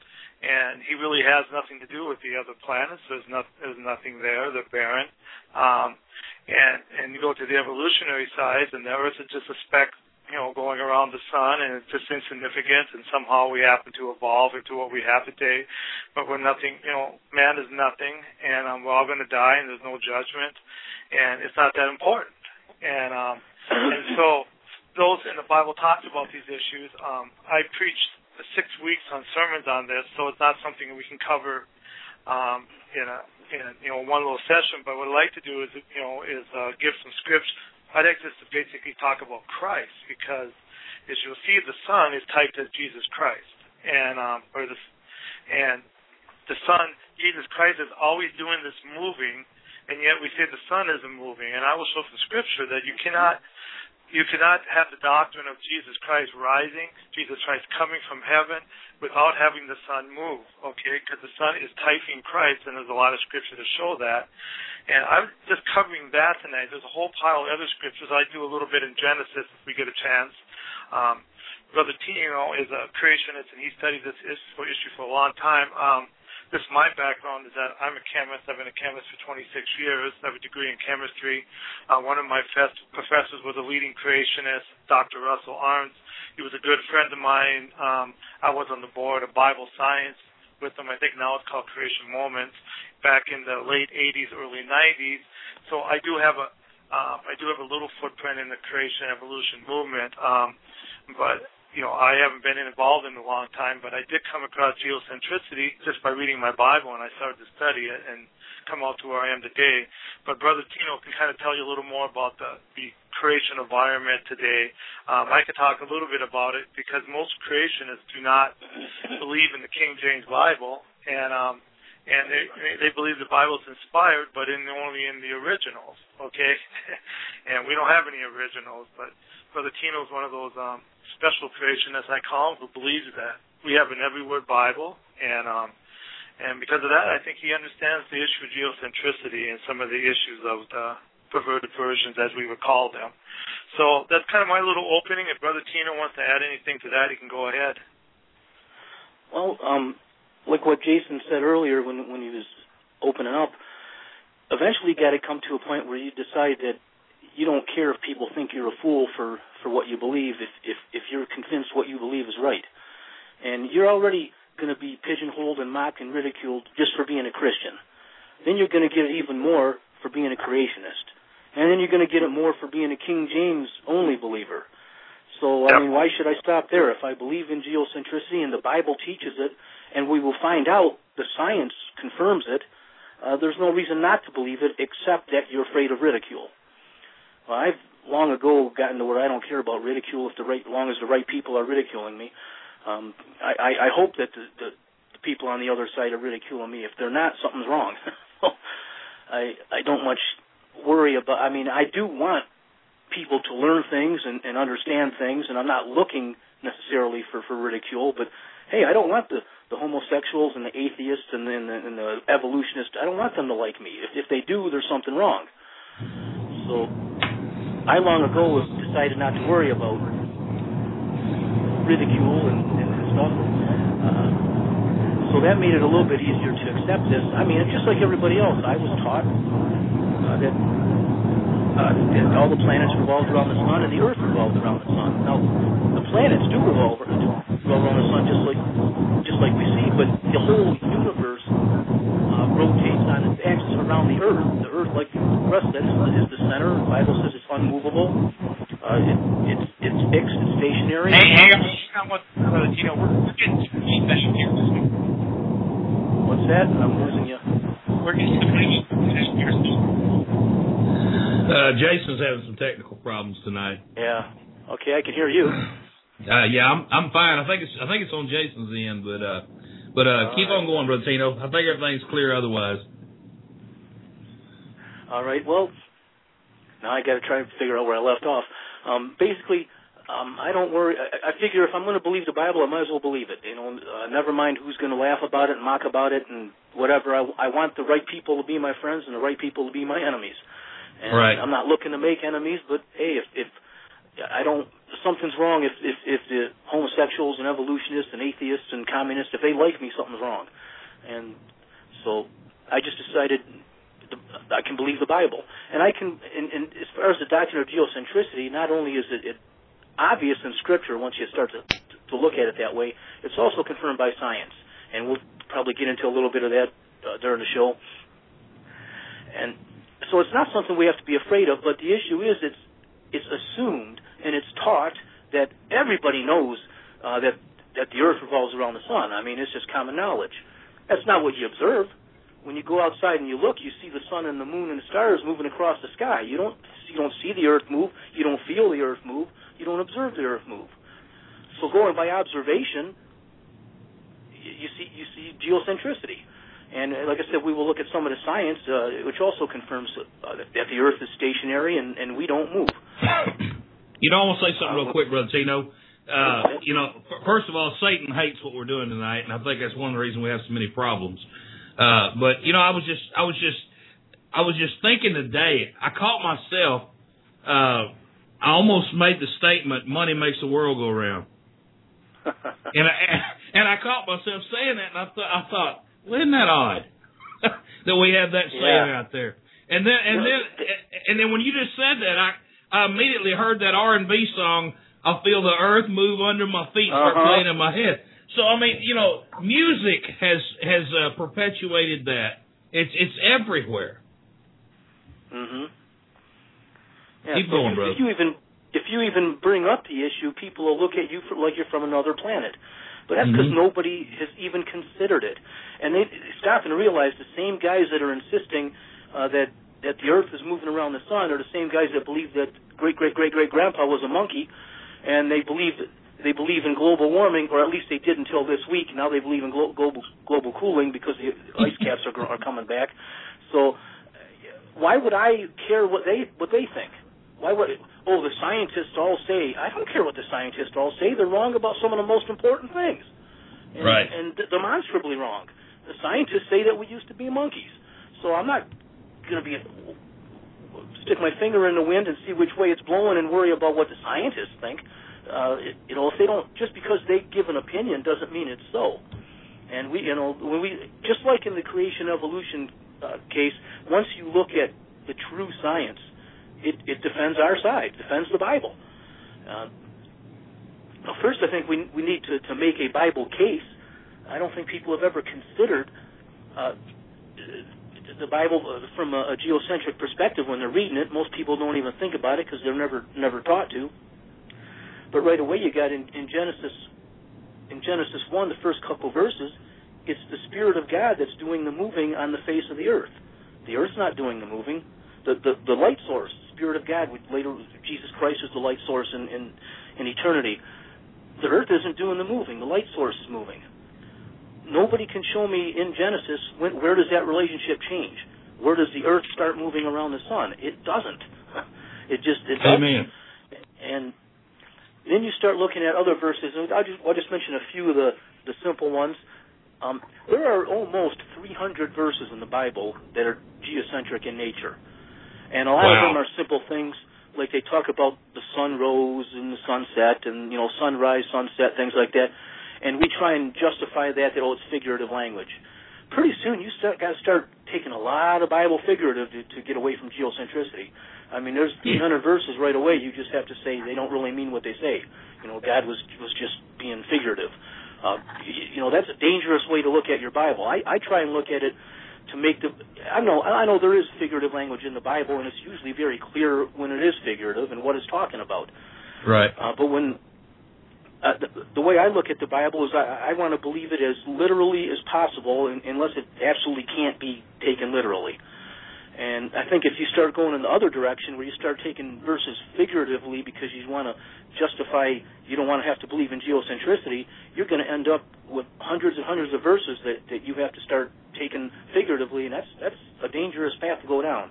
and he really has nothing to do with the other planets. There's, not, there's nothing there. They're barren. Um, and, and you go to the evolutionary side, and the Earth is just a speck, you know, going around the sun, and it's just insignificant, and somehow we happen to evolve into what we have today. But we're nothing, you know, man is nothing, and um, we're all going to die, and there's no judgment, and it's not that important. And, um, and so those in the Bible talks about these issues. Um, I preached six weeks on sermons on this, so it's not something we can cover um, in a in a, you know one little session. But what I'd like to do is you know is uh, give some scripts. I'd like just to basically talk about Christ, because as you'll see, the Son is typed as Jesus Christ, and um, or the and the Son, Jesus Christ, is always doing this moving, and yet we say the Son isn't moving. And I will show from Scripture that you cannot. You cannot have the doctrine of Jesus Christ rising, Jesus Christ coming from heaven, without having the Son move, okay? Because the Son is typing Christ, and there's a lot of Scripture to show that. And I'm just covering that tonight. There's a whole pile of other Scriptures. I do a little bit in Genesis if we get a chance. Um, Brother Tino is a creationist, and he studied this issue for a long time. Um, This my background is that I'm a chemist. I've been a chemist for twenty-six years. I have a degree in chemistry. Uh, one of my fest- professors was a leading creationist, Doctor Russell Arntz. He was a good friend of mine. Um, I was on the board of Bible Science with him. I think now it's called Creation Moments. Back in the late eighties, early nineties. So I do have a um, I do have a little footprint in the creation evolution movement. Um, but You know, I haven't been involved in a long time, but I did come across geocentricity just by reading my Bible, and I started to study it and come out to where I am today. But Brother Tino can kind of tell you a little more about the, the creation environment today. Um, I could talk a little bit about it because most creationists do not believe in the King James Bible, and um, and they they believe the Bible's inspired, but in only in the originals, okay? And we don't have any originals, but Brother Tino's one of those um, special creationists, I call him, who believes that we have an every word Bible, and um, and because of that, I think he understands the issue of geocentricity and some of the issues of the perverted versions, as we would call them. So that's kind of my little opening. If Brother Tino wants to add anything to that, he can go ahead. Well, um, like what Jason said earlier when when he was opening up, eventually you got to come to a point where you decide that you don't care if people think you're a fool for, for what you believe if, if, if you're convinced what you believe is right. And you're already going to be pigeonholed and mocked and ridiculed just for being a Christian. Then you're going to get it even more for being a creationist. And then you're going to get it more for being a King James-only believer. So, I mean, why should I stop there? If I believe in geocentricity and the Bible teaches it, and we will find out the science confirms it, uh, there's no reason not to believe it except that you're afraid of ridicule. Well, I've long ago gotten to where I don't care about ridicule if the right, long as the right people are ridiculing me. Um, I, I, I hope that the, the, the people on the other side are ridiculing me. If they're not, something's wrong. I I don't much worry about. I mean, I do want people to learn things and, and understand things, and I'm not looking necessarily for, for ridicule. But hey, I don't want the, the homosexuals and the atheists and, and, the, and the evolutionists. I don't want them to like me. If if they do, there's something wrong. So I long ago decided not to worry about ridicule and, and stuff. Uh, so that made it a little bit easier to accept this. I mean, just like everybody else, I was taught uh, that, uh, that all the planets revolved around the sun and the Earth revolved around the sun. Now, the planets do revolve, revolve around the sun just like just like we see, but the whole universe uh, rotates on its axis around the Earth. The Earth, like the rest of it, is the center. The Bible says it's unmovable. Uh, it, it's it's fixed. It's stationary. Hey, hang on, hang on, what, uh, you know, we're, we're getting some feedback here. What's that? I'm losing you. We're getting some feedback here. Uh, Jason's having some technical problems tonight. Yeah. Okay, I can hear you. Uh, yeah, I'm I'm fine. I think it's I think it's on Jason's end, but uh, but uh, keep right. on going, Brother Tino. I think everything's clear otherwise. All right. Well, now I got to try to figure out where I left off. Um, basically, um, I don't worry. I, I figure if I'm going to believe the Bible, I might as well believe it. You know, uh, never mind who's going to laugh about it and mock about it and whatever. I, I want the right people to be my friends and the right people to be my enemies. And right. I'm not looking to make enemies, but hey, if, if I don't, something's wrong if, if if the homosexual transsexuals and evolutionists and atheists and communists, if they like me, something's wrong. And so I just decided I can believe the Bible. And I can, and, and as far as the doctrine of geocentricity, not only is it, it obvious in Scripture once you start to, to look at it that way, it's also confirmed by science. And we'll probably get into a little bit of that uh, during the show. And so it's not something we have to be afraid of, but the issue is it's it's assumed and it's taught that everybody knows uh, that, that the earth revolves around the sun. I mean, it's just common knowledge. That's not what you observe. When you go outside and you look, you see the sun and the moon and the stars moving across the sky. You don't you don't see the earth move. You don't feel the earth move. You don't observe the earth move. So going by observation, you see you see geocentricity. And like I said, we will look at some of the science, uh, which also confirms uh, that the earth is stationary and, and we don't move. You know, I want to say something real quick, Brother Tino. Uh, you know, first of all, Satan hates what we're doing tonight, and I think that's one of the reasons we have so many problems. Uh, but you know, I was just, I was just, I was just thinking today. I caught myself. Uh, I almost made the statement, "Money makes the world go round," and I and I caught myself saying that, and I thought, I thought, well, isn't that odd that we have that saying yeah. out there? And then, and then, and then, when you just said that, I, I immediately heard that R and B song. I feel the earth move under my feet, start uh-huh. playing in my head. So I mean, you know, music has has uh, perpetuated that. It's it's everywhere. Mhm. Yeah, Keep so going, if, brother. If you even if you even bring up the issue, people will look at you for, like you're from another planet. But that's because mm-hmm. nobody has even considered it. And they stop and realize the same guys that are insisting uh, that that the earth is moving around the sun are the same guys that believe that great great great great grandpa was a monkey. And they believe they believe in global warming, or at least they did until this week. Now they believe in glo- global global cooling because the ice caps are, are coming back. So why would I care what they what they think? Why would oh the scientists all say? I don't care what the scientists all say. They're wrong about some of the most important things, and, right? And demonstrably wrong. The scientists say that we used to be monkeys. So I'm not going to be stick my finger in the wind and see which way it's blowing and worry about what the scientists think. Uh, it, you know, if they don't, just because they give an opinion doesn't mean it's so. And we, you know, when we, just like in the creation evolution uh, case, once you look at the true science, it, it defends our side, defends the Bible. Uh, well, first, I think we we need to, to make a Bible case. I don't think people have ever considered uh, the Bible from a, a geocentric perspective when they're reading it. Most people don't even think about it because they're never never taught to. But right away you got in, in Genesis in Genesis one, the first couple verses, it's the Spirit of God that's doing the moving on the face of the earth. The earth's not doing the moving. The the, the light source, the Spirit of God, later Jesus Christ is the light source in, in, in eternity. The earth isn't doing the moving. The light source is moving. Nobody can show me in Genesis when, where does that relationship change. Where does the earth start moving around the sun? It doesn't. It just it doesn't. Amen. And then you start looking at other verses. And I'll just, I'll just mention a few of the, the simple ones. Um, there are almost three hundred verses in the Bible that are geocentric in nature. And a lot wow. of them are simple things, like they talk about the sun rose and the sunset and, you know, sunrise, sunset, things like that. And we try and justify that, that, oh, it's figurative language. Pretty soon you start, got to start taking a lot of Bible figurative to, to get away from geocentricity. I mean, there's three hundred verses right away. You just have to say they don't really mean what they say. You know, God was was just being figurative. Uh, you, you know, that's a dangerous way to look at your Bible. I, I try and look at it to make the. I know I know there is figurative language in the Bible, and it's usually very clear when it is figurative and what it's talking about. Right. Uh, but when Uh, the, the way I look at the Bible is I, I want to believe it as literally as possible, in, unless it absolutely can't be taken literally. And I think if you start going in the other direction, where you start taking verses figuratively because you want to justify, you don't want to have to believe in geocentricity, you're going to end up with hundreds and hundreds of verses that, that you have to start taking figuratively, and that's that's a dangerous path to go down.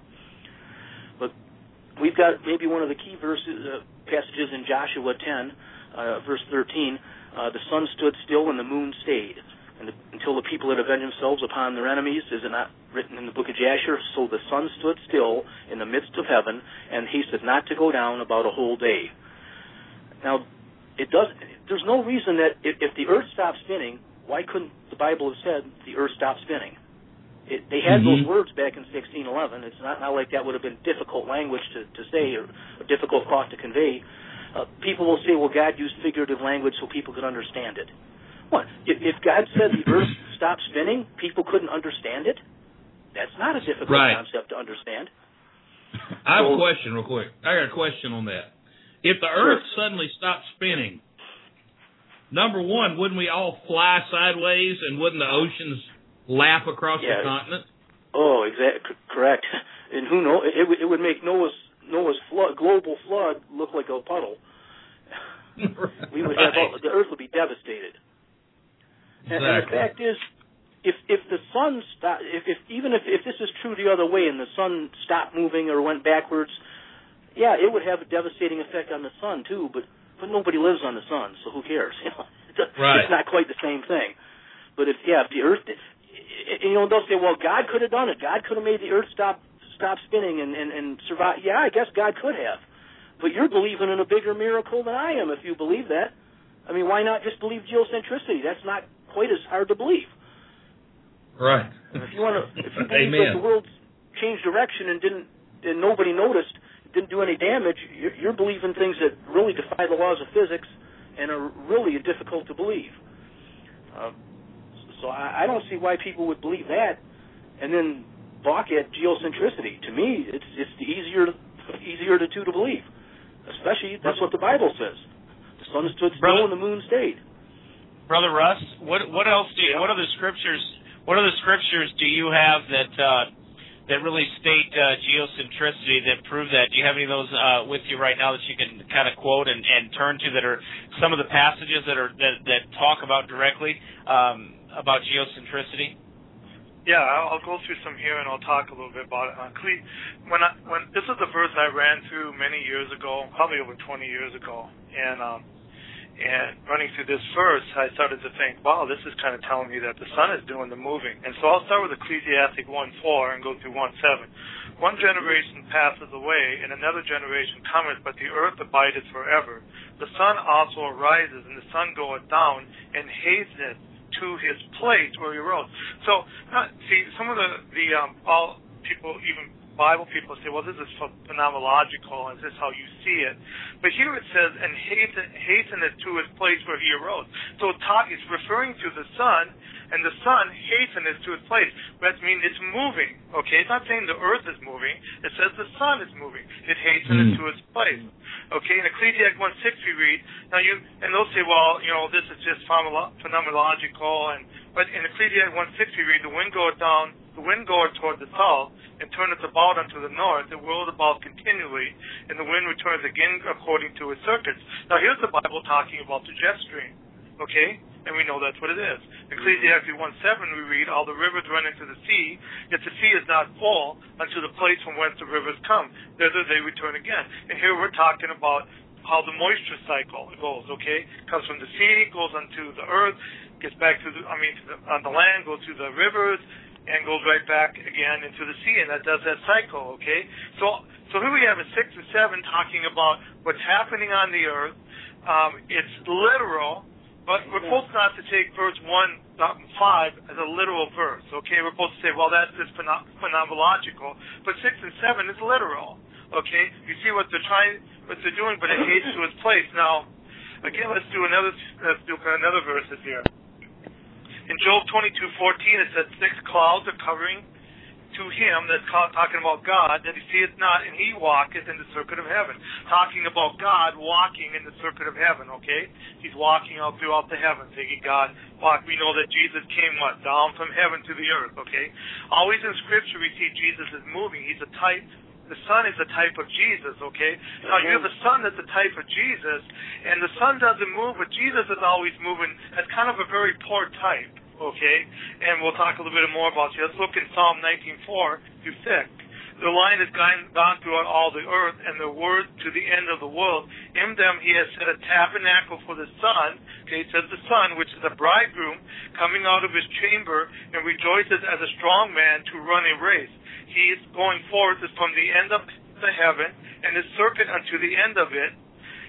But we've got maybe one of the key verses, uh, passages in Joshua ten. Uh, verse thirteen, uh, the sun stood still and the moon stayed and the, until the people had avenged themselves upon their enemies. Is it not written in the book of Jasher? So the sun stood still in the midst of heaven and hasted not to go down about a whole day. Now, it does. There's no reason that if, if the Earth stopped spinning, why couldn't the Bible have said the Earth stopped spinning? It, they had mm-hmm. those words back in sixteen eleven. It's not, not like that would have been difficult language to, to say or a difficult thought to convey. Uh, people will say, well, God used figurative language so people could understand it. What? If, if God said the Earth stopped spinning, people couldn't understand it? That's not a difficult right. concept to understand. I have so, a question real quick. I got a question on that. If the Earth sure. suddenly stopped spinning, number one, wouldn't we all fly sideways and wouldn't the oceans lap across yeah, the continent? Oh, exactly, correct. And who knows? It, it would make Noah's Noah's flood, global flood look like a puddle. we would have all, the Earth would be devastated. Exactly. And, and the fact is, if if the sun stop, if, if even if, if this is true the other way and the sun stopped moving or went backwards, yeah, it would have a devastating effect on the sun too. But but nobody lives on the sun, so who cares? You know, it's, a, right. it's not quite the same thing. But if yeah, if the Earth, you know, they'll say, well, God could have done it. God could have made the Earth stop stop spinning and, and, and survive. Yeah, I guess God could have. But you're believing in a bigger miracle than I am if you believe that. I mean, why not just believe geocentricity? That's not quite as hard to believe. Right. If you want to, if you believe that the world changed direction and didn't, and nobody noticed, didn't do any damage, you're, you're believing things that really defy the laws of physics and are really difficult to believe. Uh, so I, I don't see why people would believe that and then balk at geocentricity. To me, it's it's the easier easier to two to believe. Especially that's what the Bible says. The sun stood still and the moon stayed. Brother Russ, what what else do you, what other scriptures what other scriptures do you have that uh, that really state uh, geocentricity that prove that? Do you have any of those uh, with you right now that you can kind of quote and, and turn to that are some of the passages that are that, that talk about directly um, about geocentricity? Yeah, I'll, I'll go through some here and I'll talk a little bit about it. Uh, when I, when this is the verse I ran through many years ago, probably over twenty years ago, and um, and running through this verse, I started to think, wow, this is kind of telling me that the sun is doing the moving. And so I'll start with Ecclesiastic one four and go through one seven. One generation passes away, and another generation cometh, but the earth abideth forever. The sun also arises, and the sun goeth down, and hasteneth to his place where he rose. So, uh, see, some of the, the um, all people, even Bible people say, well, this is phenomenological, and this is how you see it. But here it says, and hasten, hasteneth to his place where he arose. So it's referring to the sun, and the sun hasteneth to his place. That means it's moving, okay? It's not saying the earth is moving. It says the sun is moving. It hasteneth mm. to its place. Okay, in Ecclesiastes one six we read, now you, and they'll say, well, you know, this is just phenomenological, and but in Ecclesiastes one six we read, the wind goeth down, the wind goeth toward the south, and turneth about unto the north, it whirleth about continually, and the wind returneth again according to his circuits. Now here's the Bible talking about the jet stream, okay? And we know that's what it is. Ecclesiastes one seven we read, all the rivers run into the sea, yet the sea is not full unto the place from whence the rivers come. Thither they return again. And here we're talking about how the moisture cycle goes, okay? Comes from the sea, goes onto the earth, gets back to the, I mean, to the, on the land, goes to the rivers, and goes right back again into the sea, and that does that cycle, okay? So so here we have in six and seven talking about what's happening on the earth. Um, it's literal, but we're supposed not to take verse one, five as a literal verse, okay? We're supposed to say, well, that's just phenomenological, but six and seven is literal, okay? You see what they're trying, what they're doing, but it hates to its place. Now, again, let's do another, let's do another verses here. In Job twenty-two fourteen, it says, six clouds are covering to him, that's talking about God, that he seeth not, and he walketh in the circuit of heaven. Talking about God walking in the circuit of heaven, okay? He's walking out throughout the heavens, thinking God walk. We know that Jesus came, what? Down from heaven to the earth, okay? Always in Scripture we see Jesus is moving. He's a type. The sun is a type of Jesus, okay? Now, you have the sun that's a type of Jesus, and the sun doesn't move, but Jesus is always moving as kind of a very poor type, okay? And we'll talk a little bit more about you. Let's look in Psalm nineteen four through six. The line has gone, gone throughout all the earth, and the word to the end of the world. In them he has set a tabernacle for the sun, okay, it says the sun, which is a bridegroom, coming out of his chamber, and rejoices as a strong man to run a race. He is going forth is from the end of the heaven, and his circuit unto the end of it.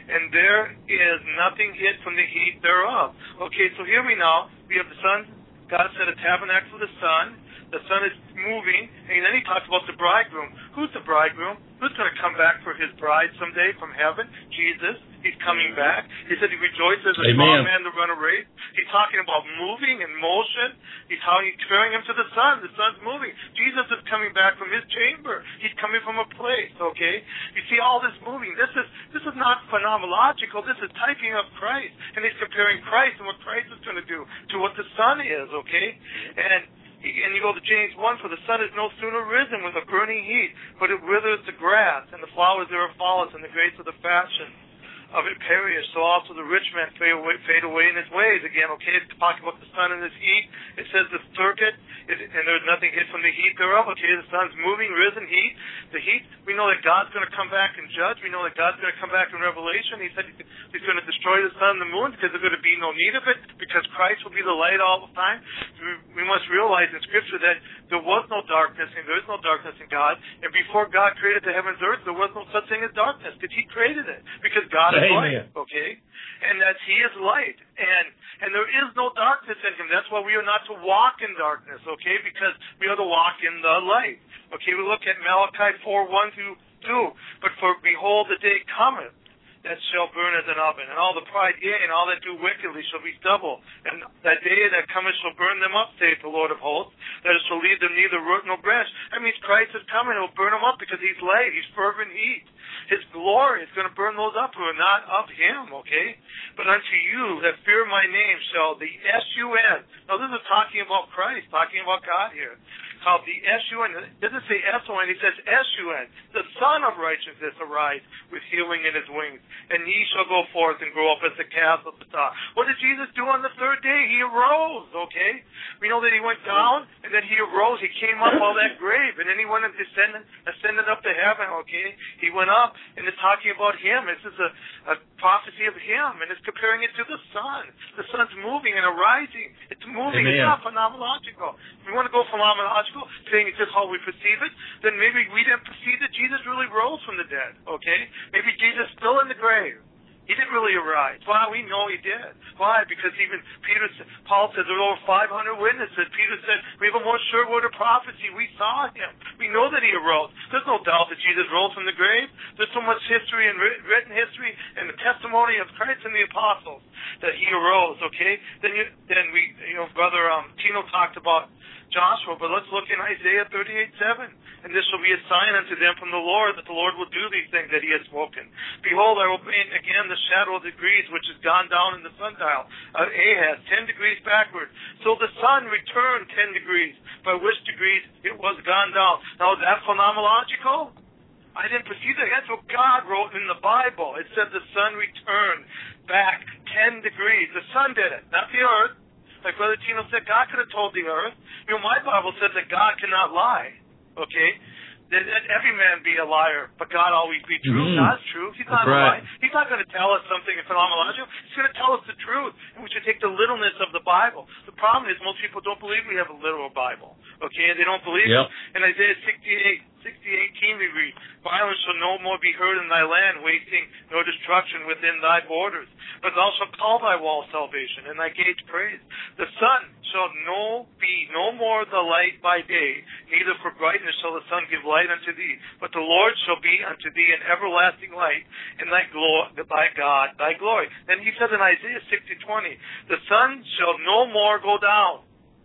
and there is nothing hid from the heat thereof. Okay, so here we now, we have the sun. God set a tabernacle for the sun. The sun is moving, and then he talks about the bridegroom. Who's the bridegroom? Who's going to come back for his bride someday from heaven? Jesus. He's coming back. He said he rejoices as a strong man to run a race. He's talking about moving and motion. He's how he's carrying him to the sun. The sun's moving. Jesus is coming back from his chamber. He's coming from a place, okay? You see all this moving. This is this is not phenomenological. This is typing of Christ. And he's comparing Christ and what Christ is going to do to what the sun is, okay? And And you go to James one, for the sun is no sooner risen with a burning heat, but it withers the grass, and the flowers thereof falleth, and the grapes of the fashion of it perish. So also the rich man fade away, fade away in his ways. Again, okay, it's talking about the sun and his heat. It says the circuit, is, and there's nothing hid from the heat thereof. Okay, the sun's moving, risen heat. The heat, we know that God's going to come back and judge. We know that God's going to come back in Revelation. He said he's going to destroy the sun and the moon because there's going to be no need of it, because Christ will be the light all the time. We, we must realize in Scripture that there was no darkness, and there is no darkness in God. And before God created the heavens and earth, there was no such thing as darkness, because he created it. Because God is light, okay? And that he is light. And and there is no darkness in him. That's why we are not to walk in darkness, okay? Because we are to walk in the light. Okay, we look at Malachi four, one through two. But for behold, the day cometh that shall burn as an oven, and all the pride, yea, and all that do wickedly shall be stubble. And that day that cometh shall burn them up, saith the Lord of hosts, that it shall leave them neither root nor branch. That means Christ is coming. It will burn them up because he's light. He's fervent heat. His glory is going to burn those up who are not of him, okay? But unto you that fear my name shall the S U N. Now this is talking about Christ, talking about God here. Called the S U N. It doesn't say S O N, he says S U N. The Son of Righteousness arise with healing in his wings. And ye shall go forth and grow up as the calf of the top. What did Jesus do on the third day? He arose, okay? We know that he went down, and then he arose. He came up out of that grave, and then he went and descended, ascended up to heaven, okay? He went up, and it's talking about him. This is a, a prophecy of him, and it's comparing it to the sun. The sun's moving and arising. It's moving. Amen. It's not phenomenological. If we want to go phenomenological, saying it's just how we perceive it, then maybe we didn't perceive that Jesus really rose from the dead, okay? Maybe Jesus is still in the grave. He didn't really arise. Why? We know he did. Why? Because even Peter, Paul says there were over five hundred witnesses. Peter said, we have a more sure word of prophecy. We saw him. We know that he arose. There's no doubt that Jesus rose from the grave. There's so much history and written history and the testimony of Christ and the apostles that he arose, okay? Then you, then we, you know, Brother um, Tino talked about Joshua, but let's look in Isaiah thirty-eight seven. And this shall be a sign unto them from the Lord, that the Lord will do these things that he has spoken. Behold, I will paint again the shadow of degrees which has gone down in the sundial of Ahaz, ten degrees backward. So the sun returned ten degrees, by which degrees it was gone down. Now, is that phenomenological? I didn't perceive that. That's what God wrote in the Bible. It said the sun returned back ten degrees. The sun did it, not the earth. Like Brother Tino said, God could have told the earth. You know, my Bible says that God cannot lie. Okay? That every man be a liar, but God always be true. Mm-hmm. God's true. He's not right. a liar. He's not going to tell us something phenomenological. He's going to tell us the truth. And we should take the littleness of the Bible. The problem is most people don't believe we have a literal Bible. Okay? They don't believe yep. it. In Isaiah sixty-eight, sixty, eighteen we read, violence shall no more be heard in thy land, wasting nor destruction within thy borders. But thou shalt call thy wall salvation, and thy gates praise. The sun shall no be no more the light by day, neither for brightness shall the sun give light unto thee. But the Lord shall be unto thee an everlasting light, and thy glory, thy God, thy glory. Then he says in Isaiah sixty twenty, the sun shall no more go down,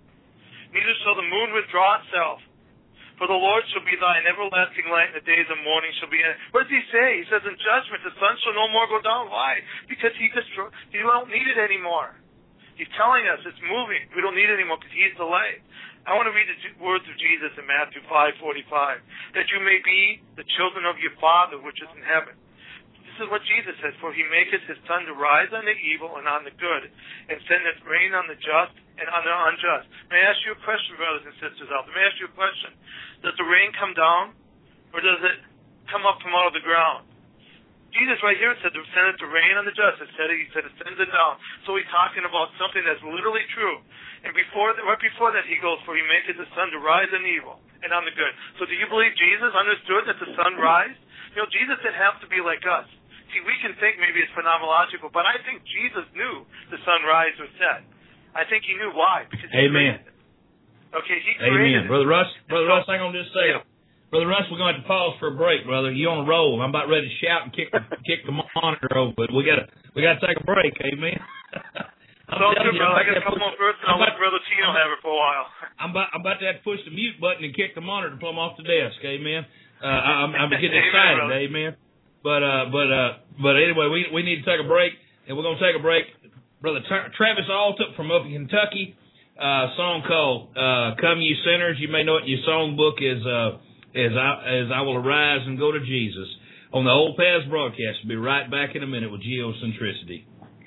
neither shall the moon withdraw itself. For the Lord shall be thine everlasting light, and the days of mourning shall be in it. What does he say? He says in judgment, the sun shall no more go down. Why? Because he destroy, you don't need it anymore. He's telling us it's moving. We don't need it anymore because he's the light. I want to read the words of Jesus in Matthew five forty-five. That you may be the children of your Father which is in heaven. This is what Jesus says, for he maketh his sun to rise on the evil and on the good, and sendeth rain on the just and on the unjust. May I ask you a question, brothers and sisters out there? May I ask you a question? Does the rain come down, or does it come up from out of the ground? Jesus right here said to send it to rain on the just. It said, he said it sends it down. So he's talking about something that's literally true. And before, right before that, he goes, for he maketh the sun to rise on evil and on the good. So do you believe Jesus understood that the sun rise? You know, Jesus didn't have to be like us. see, we can think maybe it's phenomenological, but I think Jesus knew the sun rise or set. I think he knew why. Because he Amen. created it. Okay, he created Amen. Brother Russ, Brother so, Russ, I'm going to just say, yeah. Brother Russ, we're going to have to pause for a break, brother. You on a roll. I'm about ready to shout and kick the, kick the monitor over, but we got to we got to take a break. Amen. I'm so good, brother. I got a couple more verses. I'll let Brother Tino have it for a while. I'm about, I'm about to have to push the mute button and kick the monitor plumb off the desk. Amen. Uh, I'm, I'm getting excited. Amen. But uh, but uh, but anyway, we we need to take a break, and we're going to take a break. Brother Tra- Travis Altup from up in Kentucky, uh, song called uh, "Come Ye Sinners." You may know it in your song book is uh, as I as I will arise and go to Jesus. On the Old Paths broadcast, we'll be right back in a minute with Geocentricity.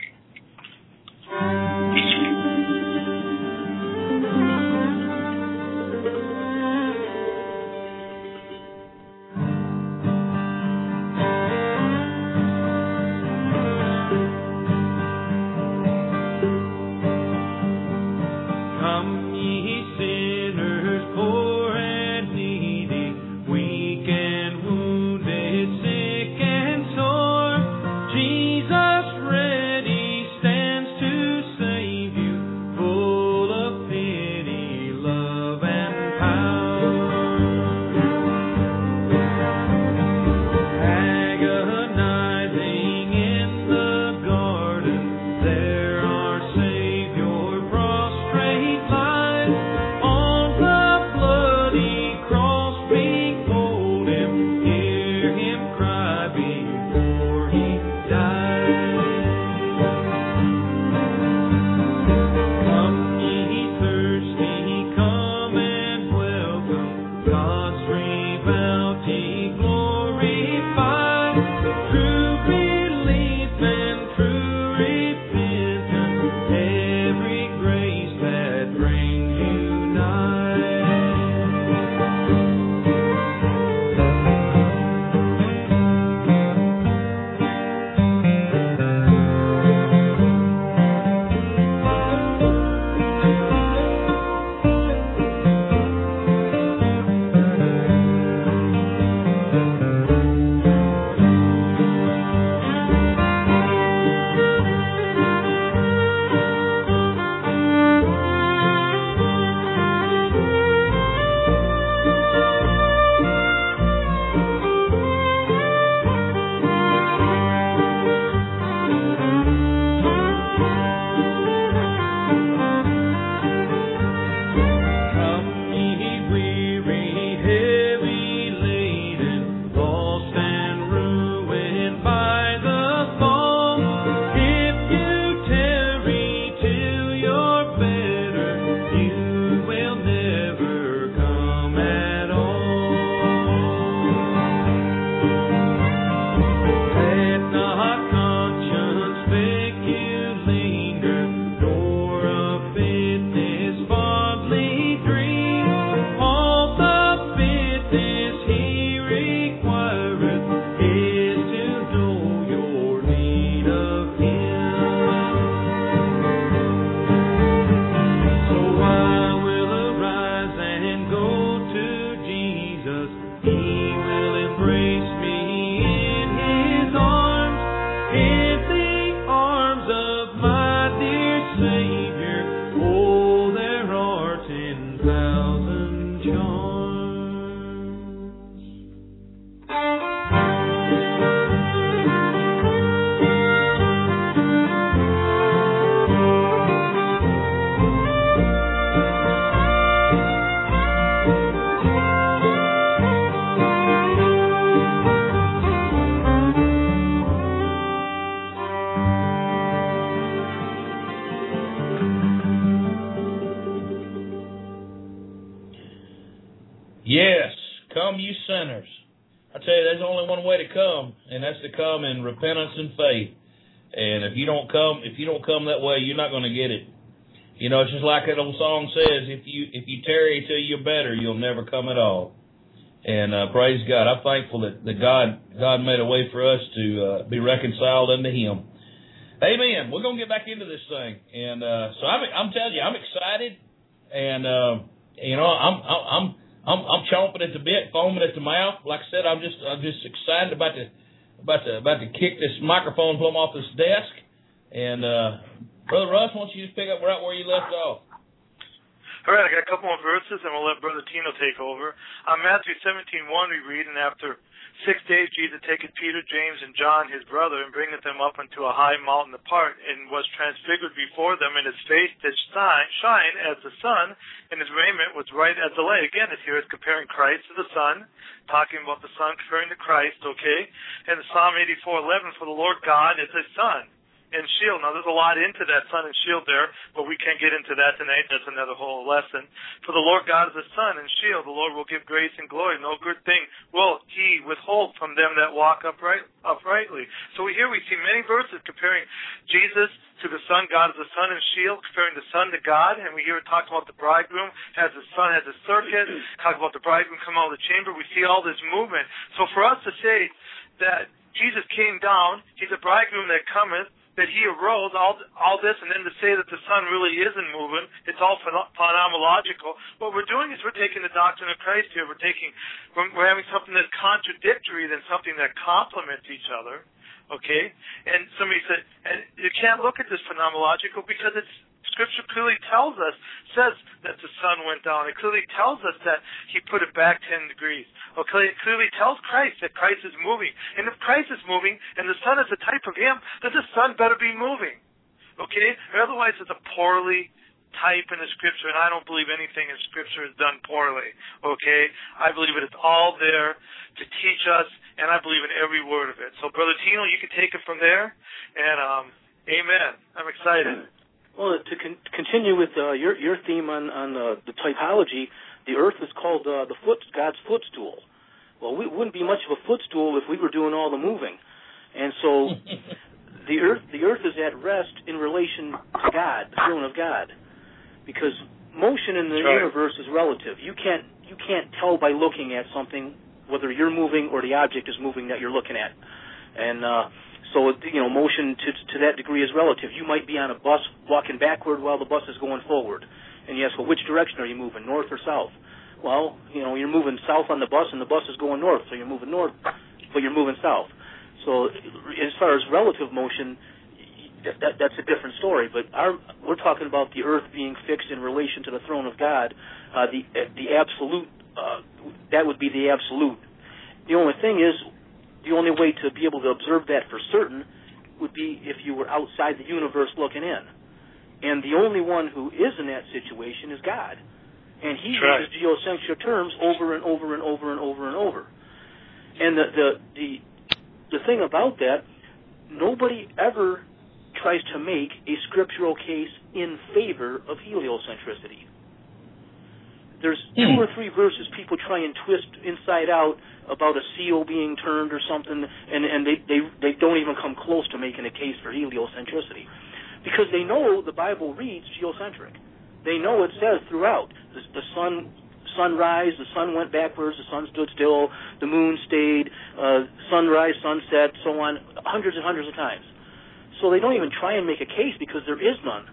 Yes, come you sinners. I tell you, there's only one way to come, and that's to come in repentance and faith. And if you don't come, if you don't come that way, you're not going to get it. You know, it's just like that old song says: if you if you tarry till you're better, you'll never come at all. And uh, praise God, I'm thankful that, that God God made a way for us to uh, be reconciled unto Him. Amen. We're going to get back into this thing, and uh, so I'm I'm telling you, I'm excited, and uh, you know, I'm I'm I'm I'm chomping at the bit, foaming at the mouth. Like I said, I'm just I'm just excited about the about to about to kick this microphone plumb off this desk. And uh, Brother Russ, why don't you just pick up right where you left off? All right, I got a couple more verses, and we'll let Brother Tino take over. On Matthew seventeen one, we read, and after six days Jesus taketh Peter, James, and John, his brother, and bringeth them up unto a high mountain apart, and was transfigured before them, and his face did shine as the sun, and his raiment was white as the light. Again, it's here it's comparing Christ to the sun, talking about the sun comparing to Christ, okay? And Psalm eighty-four eleven, for the Lord God is his sun and shield. Now, there's a lot into that sun and shield there, but we can't get into that tonight. That's another whole lesson. For the Lord God is the sun and shield. The Lord will give grace and glory. No good thing will he withhold from them that walk upright, uprightly. So here we see many verses comparing Jesus to the sun. God is the sun and shield, comparing the sun to God. And we hear it talk about the bridegroom as the sun has a circuit, talk about the bridegroom come out of the chamber. We see all this movement. So for us to say that Jesus came down, he's a bridegroom that cometh, that he arose, all all this, and then to say that the sun really isn't moving, it's all phenomenological. What we're doing is we're taking the doctrine of Christ here. We're taking, we're having something that's contradictory than something that complements each other, okay? And somebody said, and you can't look at this phenomenological because it's, Scripture clearly tells us, says that the sun went down. It clearly tells us that he put it back ten degrees. Okay, it clearly tells Christ that Christ is moving. And if Christ is moving and the sun is a type of him, then the sun better be moving. Okay? Or otherwise it's a poorly type in the Scripture, and I don't believe anything in Scripture is done poorly. Okay? I believe it is all there to teach us, and I believe in every word of it. So, Brother Tino, you can take it from there, and um, amen. I'm excited. Well, to con- continue with uh, your your theme on on uh, the typology, the earth is called uh, the foot God's footstool. Well, we wouldn't be much of a footstool if we were doing all the moving, and so the earth the earth is at rest in relation to God, the throne of God, because motion in the right. universe is relative. You can't you can't tell by looking at something whether you're moving or the object is moving that you're looking at, and. Uh, So, you know, motion to to that degree is relative. You might be on a bus walking backward while the bus is going forward. And you ask, well, which direction are you moving, north or south? Well, you know, you're moving south on the bus and the bus is going north, so you're moving north, but you're moving south. So as far as relative motion, that, that, that's a different story. But our, we're talking about the earth being fixed in relation to the throne of God. Uh, the, the absolute, uh, that would be the absolute. The only thing is, the only way to be able to observe that for certain would be if you were outside the universe looking in. And the only one who is in that situation is God. And he right. uses geocentric terms over and over and over and over and over. And the, the the the thing about that, nobody ever tries to make a scriptural case in favor of heliocentricity. There's two or three verses people try and twist inside out about a seal being turned or something, and, and they, they, they don't even come close to making a case for heliocentricity. Because they know the Bible reads geocentric. They know it says throughout, the, the sun sunrise, the sun went backwards, the sun stood still, the moon stayed, uh, sunrise, sunset, so on, hundreds and hundreds of times. So they don't even try and make a case because there is none.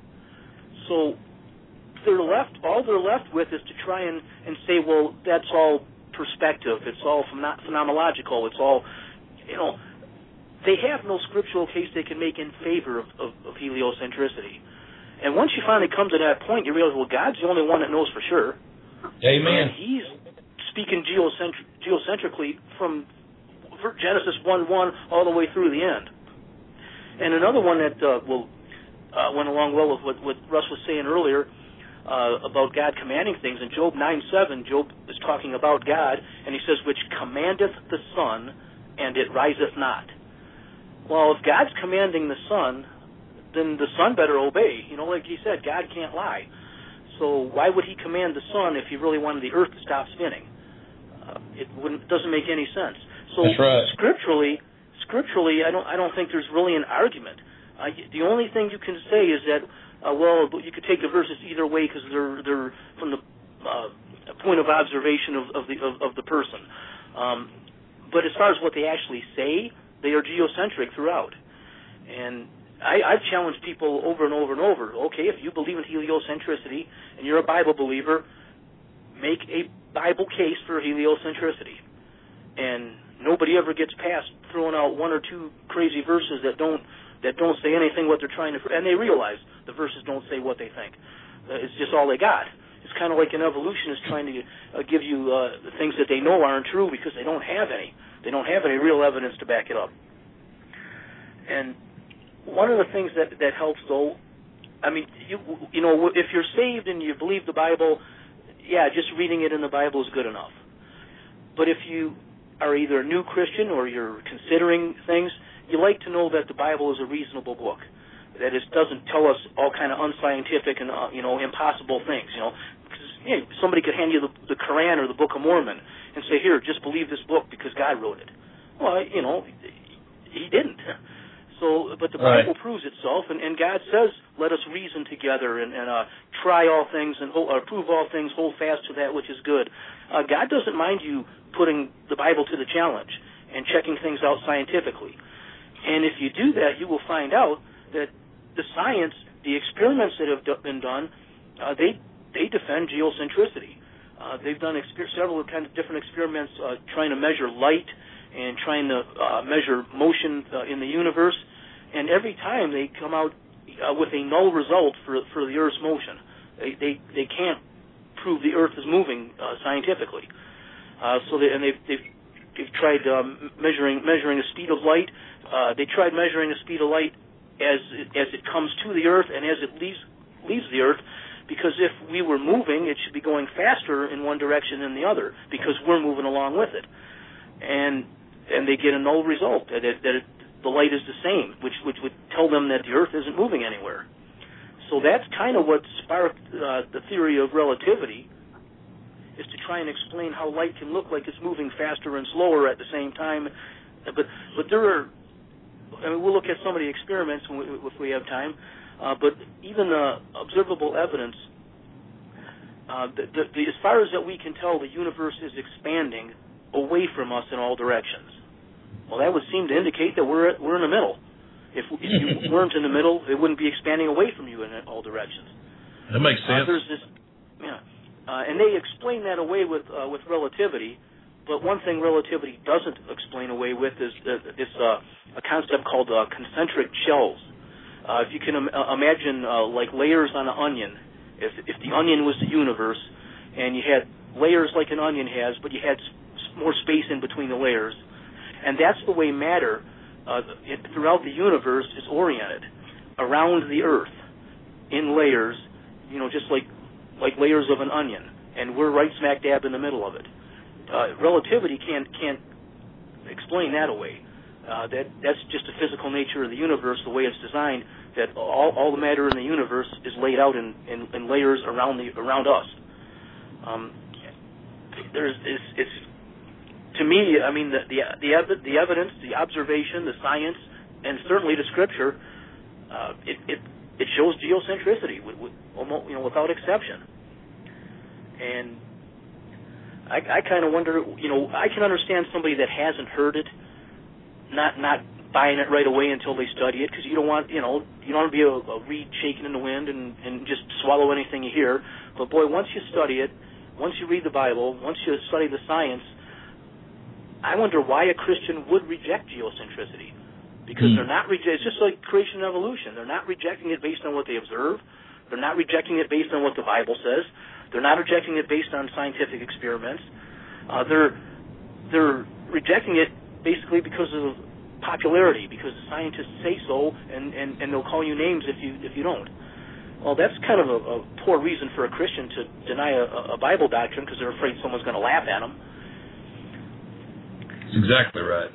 So they're left, all they're left with is to try and, and say, well, that's all perspective, it's all phenomenological, it's all, you know, they have no scriptural case they can make in favor of, of, of heliocentricity. And once you finally come to that point, you realize, well, God's the only one that knows for sure. Amen. And he's speaking geocentri- geocentrically from Genesis one one all the way through the end. And another one that uh, will uh, went along well with what, what Russ was saying earlier, Uh, about God commanding things. In Job nine seven, Job is talking about God, and he says, which commandeth the sun, and it riseth not. Well, if God's commanding the sun, then the sun better obey. You know, like he said, God can't lie. So why would he command the sun if he really wanted the earth to stop spinning? Uh, it wouldn't, doesn't make any sense. So That's right. scripturally, scripturally, I don't, I don't think there's really an argument. Uh, the only thing you can say is that, Uh, well, you could take the verses either way because they're they're from the uh, point of observation of, of the of, of the person. Um, but as far as what they actually say, they are geocentric throughout. And I, I've challenged people over and over and over. Okay, if you believe in heliocentricity and you're a Bible believer, make a Bible case for heliocentricity. And nobody ever gets past throwing out one or two crazy verses that don't that don't say anything what they're trying to, and they realize the verses don't say what they think. Uh, it's just all they got. It's kind of like an evolutionist trying to uh, give you uh, the things that they know aren't true because they don't have any. They don't have any real evidence to back it up. And one of the things that, that helps, though, I mean, you, you know, if you're saved and you believe the Bible, yeah, just reading it in the Bible is good enough. But if you are either a new Christian or you're considering things, you like to know that the Bible is a reasonable book, that it doesn't tell us all kind of unscientific and, uh, you know, impossible things, you know. Because, you know, somebody could hand you the, the Quran or the Book of Mormon and say, here, just believe this book because God wrote it. Well, you know, he didn't. So, but the Bible right. proves itself, and, and God says, let us reason together and, and uh, try all things and hold, uh, prove all things, hold fast to that which is good. Uh, God doesn't mind you putting the Bible to the challenge and checking things out scientifically. And if you do that, you will find out that the science, the experiments that have do- been done, uh, they they defend geocentricity. Uh, they've done exper- several kind of different experiments uh, trying to measure light and trying to uh, measure motion uh, in the universe. And every time they come out uh, with a null result for for the Earth's motion. They they, they can't prove the Earth is moving uh, scientifically. Uh, so they, and they've, they've they've tried um, measuring measuring the speed of light. Uh, they tried measuring the speed of light as it, as it comes to the Earth and as it leaves leaves the Earth, because if we were moving, it should be going faster in one direction than the other because we're moving along with it. And and they get a null result that it, that it, the light is the same, which which would tell them that the Earth isn't moving anywhere. So that's kind of what sparked uh, the theory of relativity, is to try and explain how light can look like it's moving faster and slower at the same time. But but there are, I mean, we'll look at some of the experiments when we, if we have time. Uh, but even the observable evidence, uh, the, the, the, as far as that we can tell, the universe is expanding away from us in all directions. Well, that would seem to indicate that we're we're in the middle. If, if you weren't in the middle, it wouldn't be expanding away from you in all directions. That makes sense. Uh, there's this, yeah, uh, and they explain that away with uh, with relativity. But one thing relativity doesn't explain away with is uh, this uh, a concept called uh, concentric shells. Uh, if you can im- imagine uh, like layers on an onion, if if the onion was the universe, and you had layers like an onion has, but you had s- more space in between the layers, and that's the way matter uh, it, throughout the universe is oriented around the Earth in layers, you know, just like like layers of an onion, and we're right smack dab in the middle of it. Uh, relativity can't can't explain that away. Uh, that that's just the physical nature of the universe, the way it's designed. That all, all the matter in the universe is laid out in, in, in layers around the around us. Um, there's it's, it's to me, I mean, the the the, ev- the evidence, the observation, the science, and certainly the scripture, uh, it, it it shows geocentricity, with, with almost, you know, without exception. And I, I kind of wonder, you know, I can understand somebody that hasn't heard it, not not buying it right away until they study it, because you don't want, you know, you don't want to be a, a reed shaking in the wind and, and just swallow anything you hear. But boy, once you study it, once you read the Bible, once you study the science, I wonder why a Christian would reject geocentricity. Because mm. they're not rejecting, it's just like creation and evolution. They're not rejecting it based on what they observe. They're not rejecting it based on what the Bible says. They're not rejecting it based on scientific experiments. Uh, they're they're rejecting it basically because of popularity, because the scientists say so, and, and, and they'll call you names if you if you don't. Well, that's kind of a, a poor reason for a Christian to deny a, a Bible doctrine, because they're afraid someone's going to laugh at them. That's exactly right.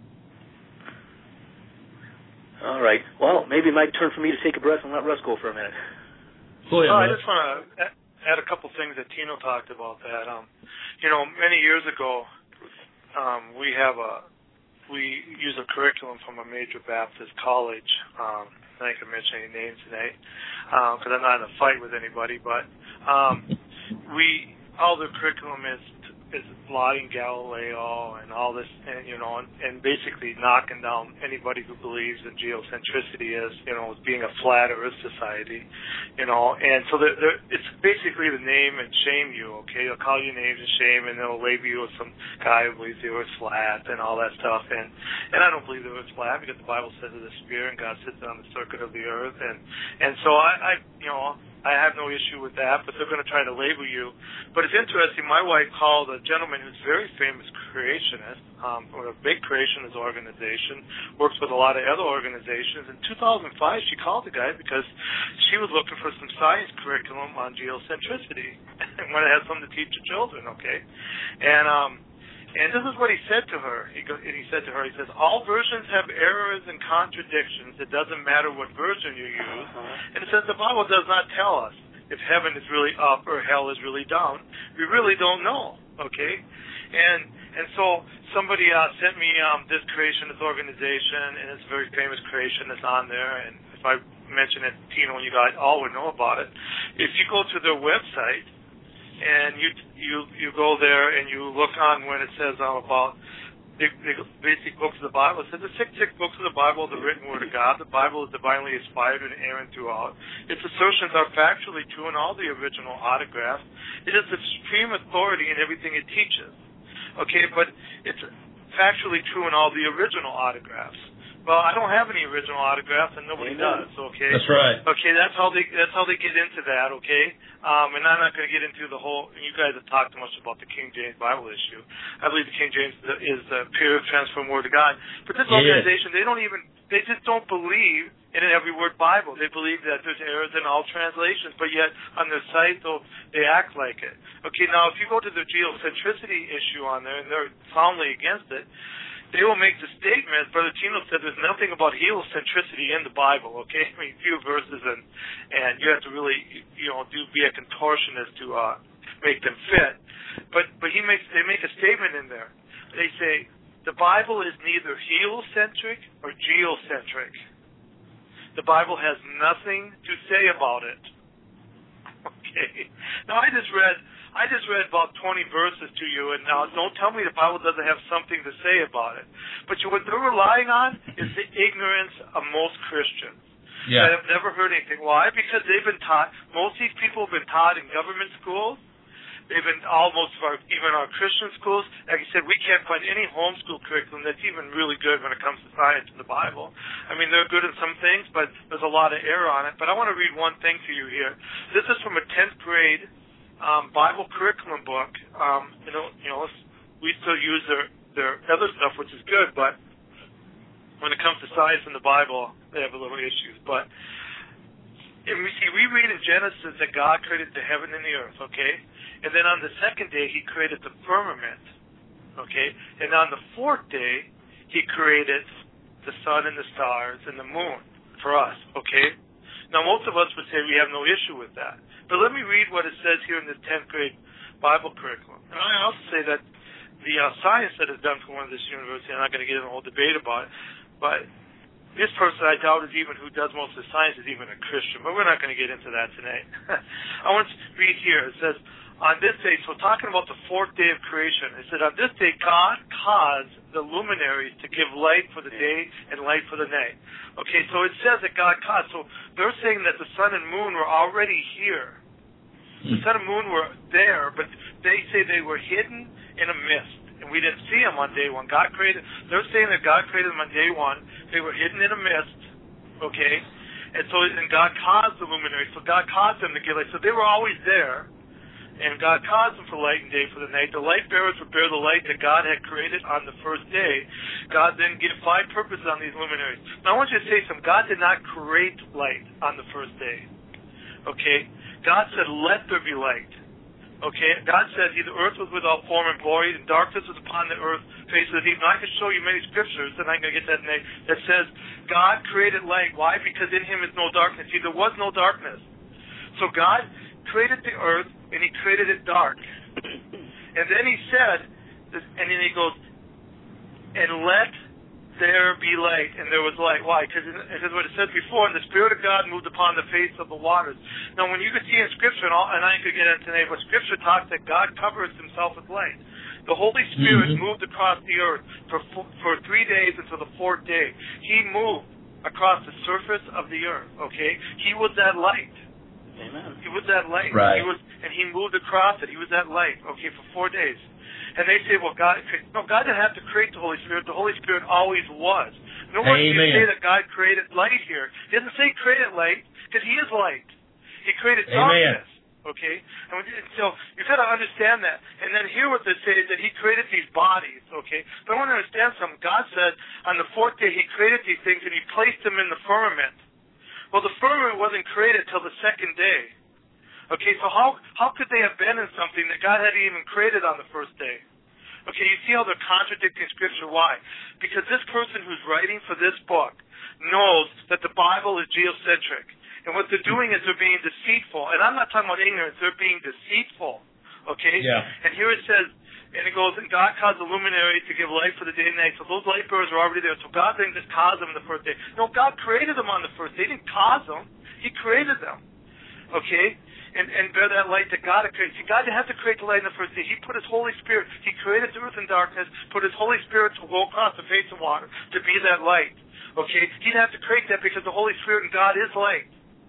All right. Well, maybe it might turn for me to take a breath and let Russ go for a minute. Oh, yeah, oh I just want to add a couple things that Tino talked about. That um, you know, many years ago, um, we have a we use a curriculum from a major Baptist college. Um, I ain't gonna mention any names today because um, I'm not in a fight with anybody. But um, we all the curriculum is t- is blotting Galileo and all this, and you know, and, and basically knocking down anybody who believes in geocentricity as, you know, as being a flat Earth society, you know. And so they're, they're, it's basically to name and shame you. Okay, they'll call you names and shame, and they'll label you as some guy who believes the Earth's flat and all that stuff. And and I don't believe the Earth's flat because the Bible says it's a sphere and God sits on the circuit of the Earth. And and so I, I you know. I have no issue with that, but they're going to try to label you. But it's interesting. My wife called a gentleman who's a very famous creationist, um, or a big creationist organization, works with a lot of other organizations. In two thousand five, she called the guy because she was looking for some science curriculum on geocentricity and wanted to have something to teach the children, okay? And um, and this is what he said to her. He, go, and he said to her, he says, all versions have errors and contradictions. It doesn't matter what version you use. And it says the Bible does not tell us if heaven is really up or hell is really down. We really don't know, okay? And and so somebody uh, sent me um, this creationist organization, and it's a very famous creationist on there. And if I mention it, Tino, you guys all would know about it. If you go to their website, and you you you go there and you look on when it says uh, about the, the basic books of the Bible. It says the six six books of the Bible, the written word of God. The Bible is divinely inspired and inerrant throughout. Its assertions are factually true in all the original autographs. It is the supreme authority in everything it teaches. Okay, but it's factually true in all the original autographs. Well, I don't have any original autographs, and nobody Amen. does. Okay, that's right. Okay, that's how they that's how they get into that. Okay, um, and I'm not going to get into the whole. You guys have talked too much about the King James Bible issue. I believe the King James is the pure transformed Word of God. But this organization, they don't even they just don't believe in an every word Bible. They believe that there's errors in all translations, but yet on their site, though, they act like it. Okay, now if you go to the geocentricity issue on there, and they're soundly against it, they will make the statement, Brother Tino said, there's nothing about heliocentricity in the Bible, okay? I mean, few verses, and and you have to really, you know, do be a contortionist to uh, make them fit. But but he makes they make a statement in there. They say the Bible is neither heliocentric or geocentric. The Bible has nothing to say about it. Okay. Now I just read. I just read about twenty verses to you, and now don't tell me the Bible doesn't have something to say about it. But you, what they're relying on is the ignorance of most Christians yeah. that have never heard anything. Why? Because they've been taught, most of these people have been taught in government schools. They've been almost, our, even our Christian schools. Like I said, we can't find any homeschool curriculum that's even really good when it comes to science in the Bible. I mean, they're good in some things, but there's a lot of error on it. But I want to read one thing to you here. This is from a tenth grade Um, Bible curriculum book. Um, you know, you know, we still use their their other stuff, which is good, but when it comes to science and the Bible, they have a little issues. But and we see, we read in Genesis that God created the heaven and the earth, okay, and then on the second day He created the firmament, okay, and on the fourth day He created the sun and the stars and the moon for us, okay. Now, most of us would say we have no issue with that. But let me read what it says here in this tenth grade Bible curriculum. And I also say that the uh, science that is done for one of this university, I'm not going to get in a whole debate about it, but this person I doubt is even, who does most of the science, is even a Christian. But we're not going to get into that today. I want to read here. It says, on this day, so talking about the fourth day of creation, it said, on this day God caused the luminaries to give light for the day and light for the night. Okay, so it says that God caused. So they're saying that the sun and moon were already here. The sun and moon were there, but they say they were hidden in a mist. And we didn't see them on day one. God created, they're saying that God created them on day one. They were hidden in a mist, okay? And so, and God caused the luminaries. So God caused them to give light. So they were always there. And God caused them for light and day for the night. The light bearers would bear the light that God had created on the first day. God then gave five purposes on these luminaries. Now I want you to say something. God did not create light on the first day. Okay? God said, let there be light. Okay? God said, the earth was without form and void, and darkness was upon the earth, face of the deep. Now I can show you many scriptures, and I'm going to get that in there, that says, God created light. Why? Because in Him is no darkness. See, there was no darkness. So God created the earth, and He created it dark. And then He said, and then He goes, and let there be light, and there was light. Why? Because what it said before, and the Spirit of God moved upon the face of the waters. Now, when you can see in Scripture, and, all, and I could get into today, but Scripture talks that God covers Himself with light. The Holy Spirit mm-hmm. moved across the earth for for three days until the fourth day. He moved across the surface of the earth, okay? He was that light. Amen. He was that light. Right. He was, and he moved across it. He was that light, okay, for four days. And they say, well, God, no, God didn't have to create the Holy Spirit. The Holy Spirit always was. No one can say that God created light here. He doesn't say created light, because he is light. He created Amen. darkness. Okay, and so you got to understand that. And then here what they say is that he created these bodies. Okay, but I want to understand something. God said on the fourth day he created these things and he placed them in the firmament. Well, the firmament wasn't created till the second day. Okay, so how how could they have been in something that God hadn't even created on the first day? Okay, you see how they're contradicting Scripture. Why? Because this person who's writing for this book knows that the Bible is geocentric. And what they're doing is they're being deceitful. And I'm not talking about ignorance. They're being deceitful. Okay? Yeah. And here it says, and it goes, and God caused the luminaries to give light for the day and night. So those light bearers are already there. So God didn't just cause them the first day. No, God created them on the first day. He didn't cause them. He created them. Okay? And and bear that light that God had created. See, God didn't have to create the light in the first day. He put his Holy Spirit. He created the earth in darkness, put his Holy Spirit to go across the face of water to be that light. Okay? He didn't have to create that because the Holy Spirit and God is light.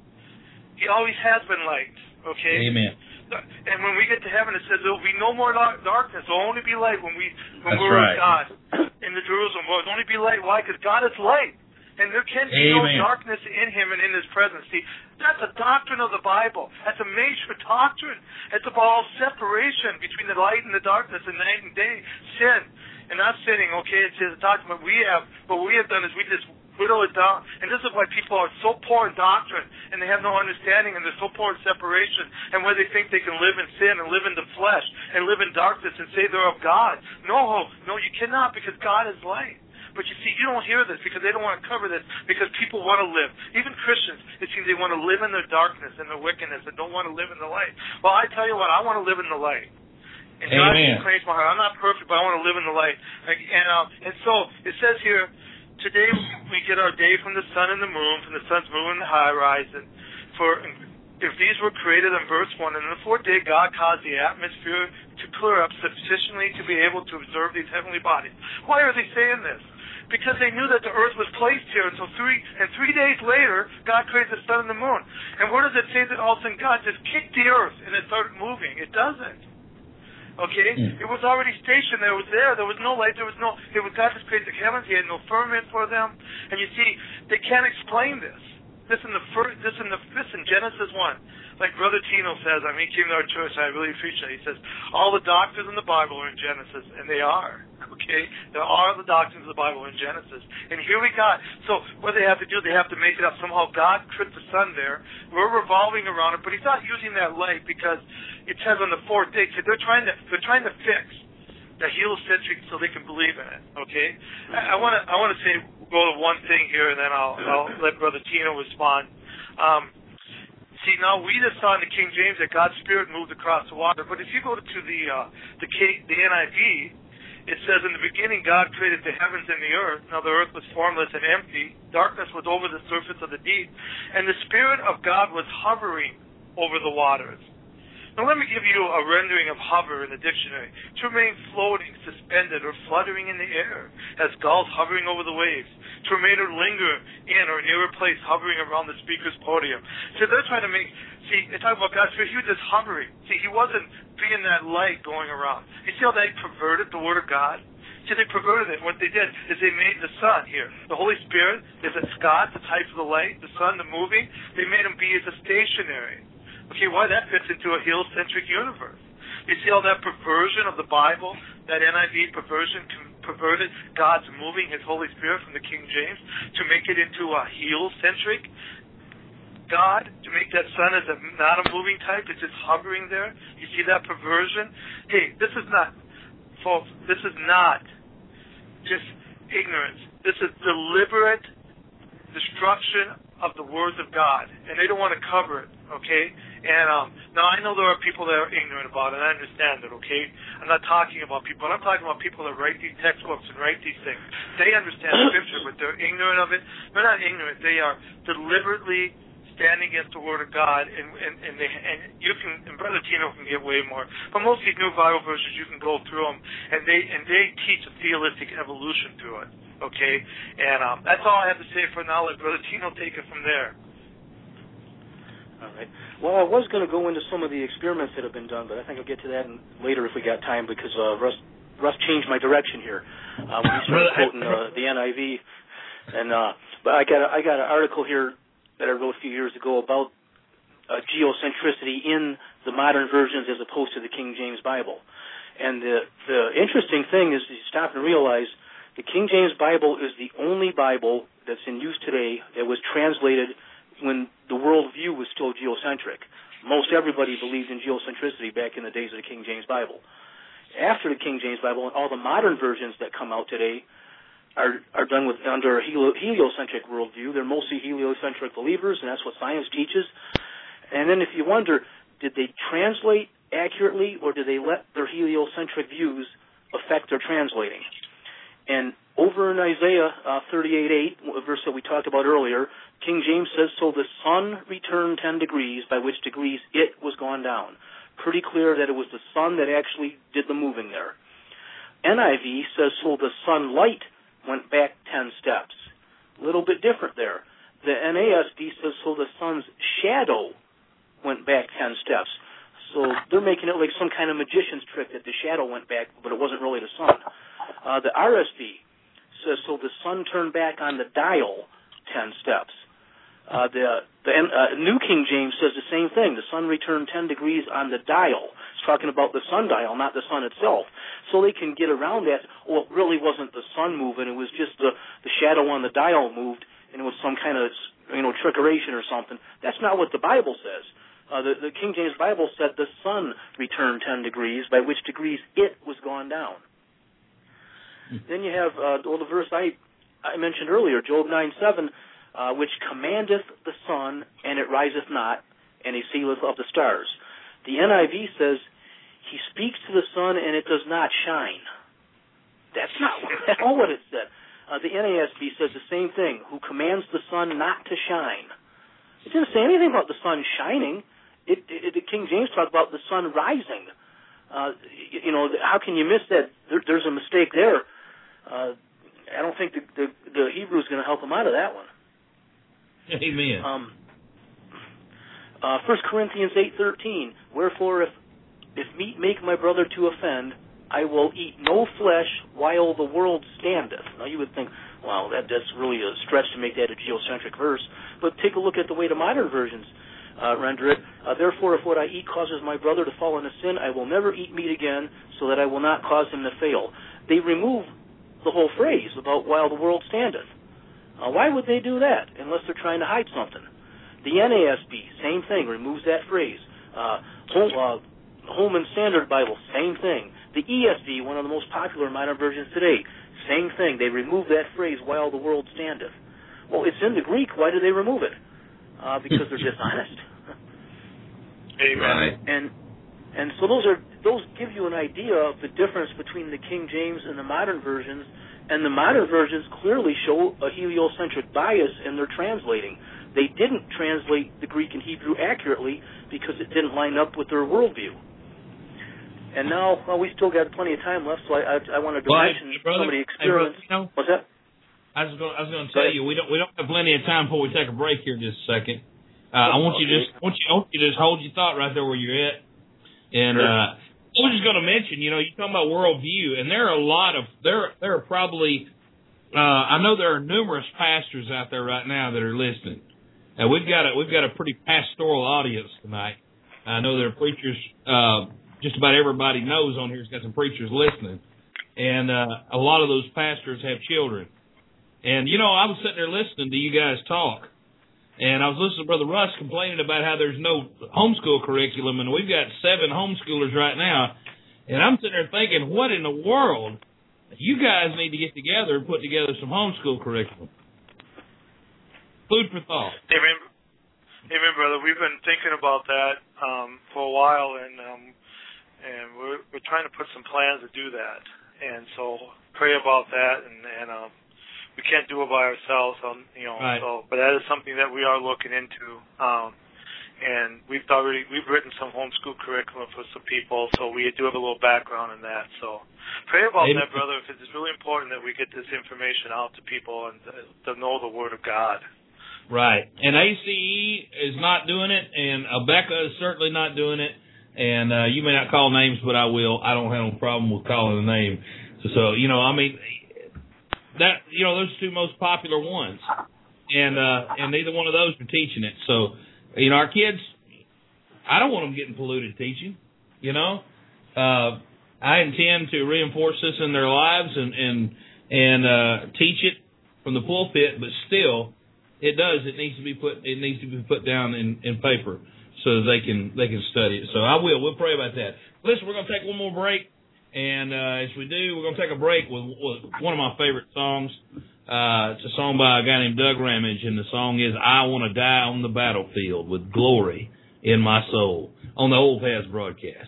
He always has been light, okay? Amen. And when we get to heaven, it says there will be no more darkness. There will only be light when we when That's we're right. with God in the Jerusalem. There will only be light. Why? Because God is light, and there can be Amen. no darkness in Him and in His presence. See, that's a doctrine of the Bible. That's a major doctrine. It's about separation between the light and the darkness, and night and day, sin and not sinning. Okay, it's a doctrine. But we have, what we have done is we just whittle it down. And this is why people are so poor in doctrine, and they have no understanding, and they're so poor in separation, and where they think they can live in sin and live in the flesh and live in darkness and say they're of God. No, no, you cannot, because God is light. But you see, you don't hear this because they don't want to cover this, because people want to live. Even Christians, it seems they want to live in their darkness and their wickedness and don't want to live in the light. Well, I tell you what, I want to live in the light. And God claims my heart. I'm not perfect, but I want to live in the light. And, uh, and so it says here, today we get our day from the sun and the moon, from the sun's moon and the horizon. For if these were created in verse one, and in the fourth day God caused the atmosphere to clear up sufficiently to be able to observe these heavenly bodies. Why are they saying this? Because they knew that the earth was placed here until three, and three days later, God created the sun and the moon. And where does it say that all of a sudden God just kicked the earth and it started moving? It doesn't. Okay? Mm. It was already stationed there. It was there. There was no light. There was no, it was God just created the heavens. He had no firmament for them. And you see, they can't explain this. This in the first, this in the, this in Genesis one. Like Brother Tino says, I mean, he came to our church, I really appreciate it. He says, all the doctrines in the Bible are in Genesis, and they are. Okay? There are the doctrines of the Bible in Genesis. And here we got, so what they have to do, they have to make it up. Somehow God put the sun there. We're revolving around it, but he's not using that light because it says on the fourth day, because they're trying to, they're trying to fix the heliocentric so they can believe in it. Okay? I, I want to, I want to say, go to one thing here, and then I'll, I'll let Brother Tino respond. Um, See, now we just saw in the King James that God's Spirit moved across the water. But if you go to the uh, the, K, the N I V, it says, in the beginning God created the heavens and the earth. Now the earth was formless and empty. Darkness was over the surface of the deep. And the Spirit of God was hovering over the waters. Now let me give you a rendering of hover in the dictionary. To remain floating, suspended, or fluttering in the air, as gulls hovering over the waves. To remain or linger in or near a place, hovering around the speaker's podium. So they're trying to make, see, they talk about God's Spirit, he was just hovering. See, he wasn't being that light going around. You see how they perverted the Word of God? See, they perverted it. What they did is they made the sun here. The Holy Spirit is a Scott, the type of the light, the sun, the moving. They made him be as a stationary. Okay, why that fits into a heliocentric universe. You see how that perversion of the Bible, that N I V perversion, perverted God's moving his Holy Spirit from the King James to make it into a heliocentric God, to make that sun as a, not a moving type, it's just hovering there. You see that perversion? Hey, this is not, folks, this is not just ignorance. This is deliberate destruction of the words of God, and they don't want to cover it, okay? And um, now I know there are people that are ignorant about it, and I understand it, okay? I'm not talking about people, I'm talking about people that write these textbooks and write these things. They understand Scripture, but they're ignorant of it. They're not ignorant. They are deliberately standing against the Word of God, and and, and, they, and you can, and Brother Tino can get way more, but most of these new Bible versions, you can go through them, and they and they teach a theistic evolution to it, okay? And um, that's all I have to say for now. Let Brother Tino take it from there. All right. Well, I was going to go into some of the experiments that have been done, but I think I'll get to that later if we got time, because uh, Russ, Russ changed my direction here uh, when he started quoting uh, the N I V. And uh, but I got a, I got an article here that I wrote a few years ago about uh, geocentricity in the modern versions as opposed to the King James Bible. And the the interesting thing is you stop and realize the King James Bible is the only Bible that's in use today that was translated when the worldview was still geocentric. Most everybody believed in geocentricity back in the days of the King James Bible. After the King James Bible, and all the modern versions that come out today are are done with under a helio, heliocentric worldview. They're mostly heliocentric believers, and that's what science teaches. And then if you wonder, did they translate accurately, or did they let their heliocentric views affect their translating? And over in Isaiah uh, thirty-eight eight, a verse that we talked about earlier, King James says, "So the sun returned ten degrees, by which degrees it was gone down." Pretty clear that it was the sun that actually did the moving there. N I V says, "So the sunlight went back ten steps." A little bit different there. The N A S B says, "So the sun's shadow went back ten steps." So they're making it like some kind of magician's trick that the shadow went back, but it wasn't really the sun. Uh, the R S V says, "So the sun turned back on the dial ten steps." Uh, the the uh, New King James says the same thing. The sun returned ten degrees on the dial. It's talking about the sundial, not the sun itself. So they can get around that. Well, it really wasn't the sun moving. It was just the, the shadow on the dial moved, and it was some kind of, you know, trickeration or something. That's not what the Bible says. Uh, the, the King James Bible said the sun returned ten degrees, by which degrees it was gone down. Mm-hmm. Then you have uh, well, the verse I, I mentioned earlier, Job nine seven, uh, which commandeth the sun, and it riseth not, and he sealeth up the stars. The N I V says, he speaks to the sun, and it does not shine. That's not at all what it said. Uh, the N A S B says the same thing, who commands the sun not to shine. It didn't say anything about the sun shining. It, it, it King James talked about the sun rising. Uh, you, you know, how can you miss that? There, there's a mistake there. Uh, I don't think the, the, the Hebrew is going to help him out of that one. Amen. Um, uh, First Corinthians eight thirteen. Wherefore, if if meat make my brother to offend, I will eat no flesh while the world standeth. Now you would think, wow, that that's really a stretch to make that a geocentric verse. But take a look at the way the modern versions uh, render it. Uh, Therefore, if what I eat causes my brother to fall into sin, I will never eat meat again, so that I will not cause him to fail. They remove the whole phrase about while the world standeth. Uh, why would they do that unless they're trying to hide something? The N A S B, same thing, removes that phrase. Uh, home, uh, Holman Standard Bible, same thing. The E S V, one of the most popular modern versions today, same thing. They remove that phrase, while the world standeth. Well, it's in the Greek. Why do they remove it? Uh, because they're dishonest. Amen. And and so those are those give you an idea of the difference between the King James and the modern versions. And the modern versions clearly show a heliocentric bias in their translating. They didn't translate the Greek and Hebrew accurately because it didn't line up with their worldview. And now, well, we still got plenty of time left, so I, I, I wanted to well, mention hey, brother, some of the experiments. Hey, brother, you know, What's that? I was going. I was going to tell you, we don't. We don't have plenty of time before we take a break here. Just a second. Uh, I want you okay. just. I want you. I want you to just hold your thought right there where you're at. And sure. uh, I was just going to mention, you know, you're talking about worldview, and there are a lot of there. There are probably. Uh, I know there are numerous pastors out there right now that are listening. And we've got a we've got a pretty pastoral audience tonight. I know there are preachers. Uh, just about everybody knows on here's got some preachers listening, and uh, a lot of those pastors have children. And you know, I was sitting there listening to you guys talk, and I was listening to Brother Russ complaining about how there's no homeschool curriculum, and we've got seven homeschoolers right now. And I'm sitting there thinking, what in the world? You guys need to get together and put together some homeschool curriculum. Food for thought. Amen, Amen, brother. We've been thinking about that um, for a while, and um, and we're we're trying to put some plans to do that. And so pray about that, and, and um, we can't do it by ourselves. Um, you know, right. so but that is something that we are looking into. Um, and we've already we've written some homeschool curriculum for some people, so we do have a little background in that. So pray about Amen. that, brother. If it's really important that we get this information out to people and uh, to know the Word of God. Right. And A C E is not doing it, and Abeka is certainly not doing it. And uh, you may not call names, but I will. I don't have no problem with calling a name. So, so you know, I mean, that you know, those two most popular ones, and uh, and neither one of those are teaching it. So, you know, our kids, I don't want them getting polluted teaching. You know, uh, I intend to reinforce this in their lives and and and uh, teach it from the pulpit, but still. It does. It needs to be put. It needs to be put down in, in paper so that they can they can study it. So I will. We'll pray about that. Listen, we're going to take one more break, and uh, as we do, we're going to take a break with, with one of my favorite songs. Uh, it's a song by a guy named Doug Ramage, and the song is "I Want to Die on the Battlefield with Glory in My Soul" on the Old Paths broadcast.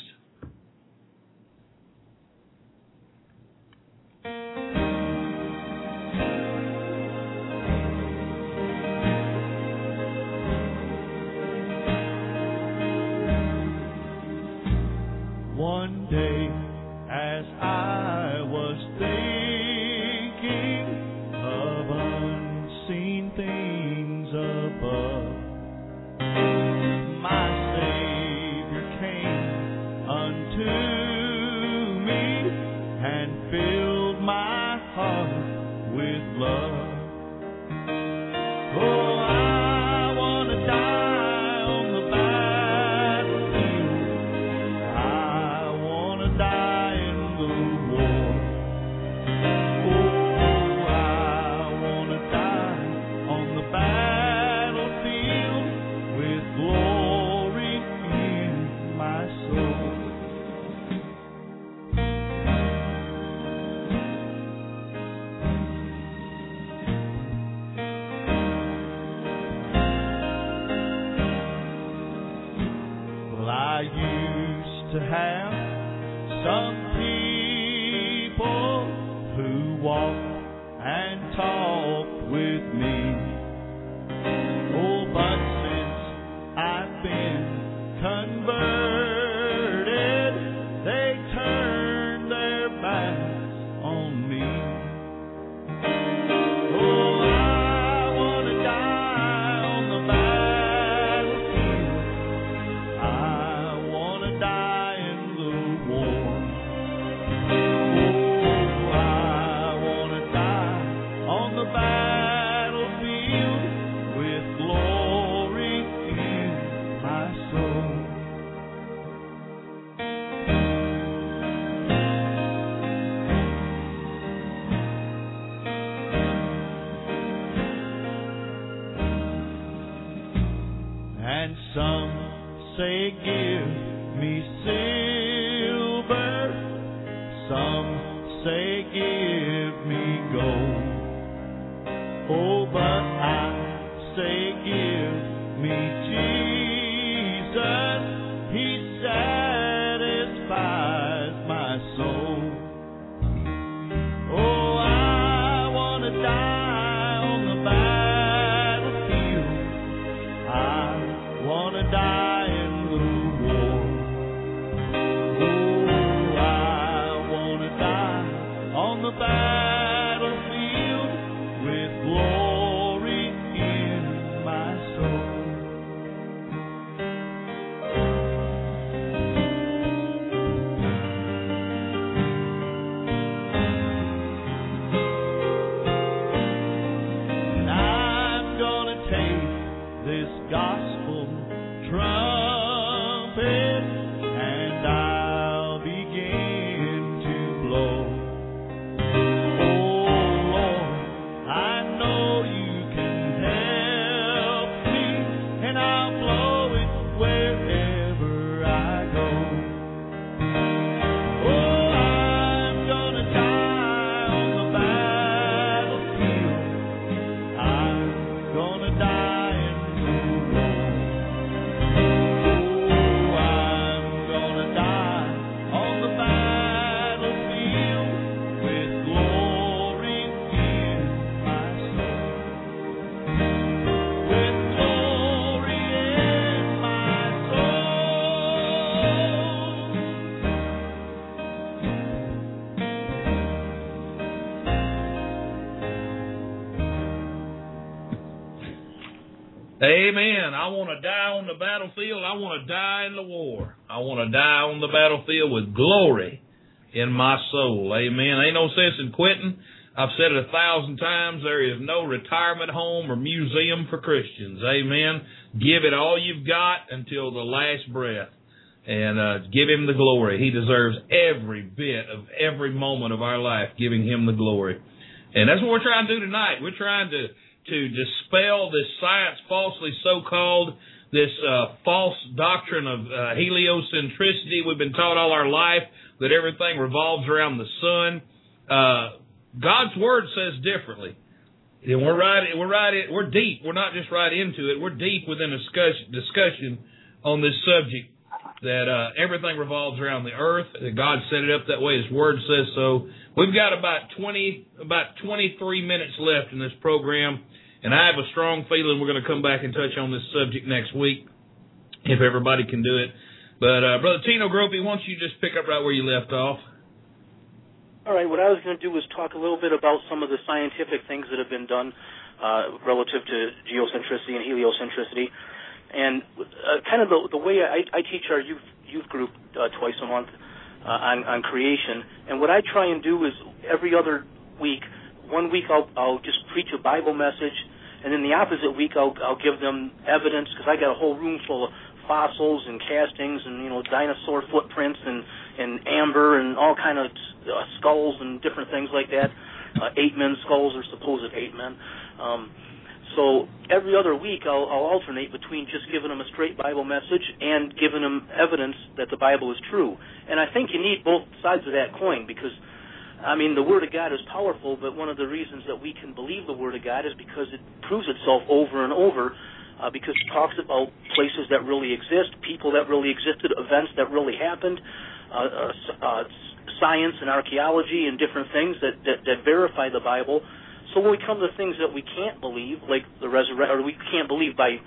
One day, as I was thinking of unseen things above, my Savior came unto me and filled my heart with love. Oh, I want to die on the battlefield. I want to die in the war. Oh, I want to die on the battlefield with glory in my soul. Well, I used to have some people who walked and talked with me. Oh, but since I've been converted, they turned their backs on me. Oh, I want to die on the battlefield. I want to die in the war. Oh, I want to die on the battlefield with glory in my soul. And some say, give me silver. Some say, give me gold. Oh, but I say, give me Jesus. He satisfies my soul. Oh, I want to die on the battlefield. I want to die in the war. Oh, I want to die on the battlefield with glory in my soul. And I'm gonna take this gospel trumpet and I'll begin to blow. Oh Lord, I know you can help me, and I'll blow it wherever I go. Oh, I'm gonna die on the battlefield. I'm gonna die in the war. Oh, I'm gonna die on the battlefield with glory in my Amen. I want to die on the battlefield. I want to die in the war. I want to die on the battlefield with glory in my soul. Amen. Ain't no sense in quitting. I've said it a thousand times. There is no retirement home or museum for Christians. Amen. Give it all you've got until the last breath. And uh, give him the glory. He deserves every bit of every moment of our life, giving him the glory. And that's what we're trying to do tonight. We're trying to, to dispel this science falsely so-called, this uh, false doctrine of uh, heliocentricity. We've been taught all our life that everything revolves around the sun. Uh, God's Word says differently. And we're right, we're right, in, we're deep. We're not just right into it. We're deep within a discussion, discussion on this subject. That uh, everything revolves around the earth, that God set it up that way, His Word says so. We've got about twenty, about twenty-three minutes left in this program, and I have a strong feeling we're going to come back and touch on this subject next week, if everybody can do it. But, uh, Brother Tino Gropey, why don't you just pick up right where you left off? All right, what I was going to do was talk a little bit about some of the scientific things that have been done uh, relative to geocentricity and heliocentricity. And uh, kind of the, the way I, I teach our youth youth group uh, twice a month uh, on, on creation, and what I try and do is every other week, one week I'll, I'll just preach a Bible message, and then the opposite week I'll, I'll give them evidence, because I got a whole room full of fossils and castings and, you know, dinosaur footprints and, and amber and all kind of uh, skulls and different things like that, uh, ape-men skulls or supposed ape-men. Um, So every other week I'll, I'll alternate between just giving them a straight Bible message and giving them evidence that the Bible is true. And I think you need both sides of that coin because, I mean, the Word of God is powerful, but one of the reasons that we can believe the Word of God is because it proves itself over and over uh, because it talks about places that really exist, people that really existed, events that really happened, uh, uh, uh, science and archaeology and different things that, that, that verify the Bible. So when we come to things that we can't believe, like the resurrection, or we can't believe by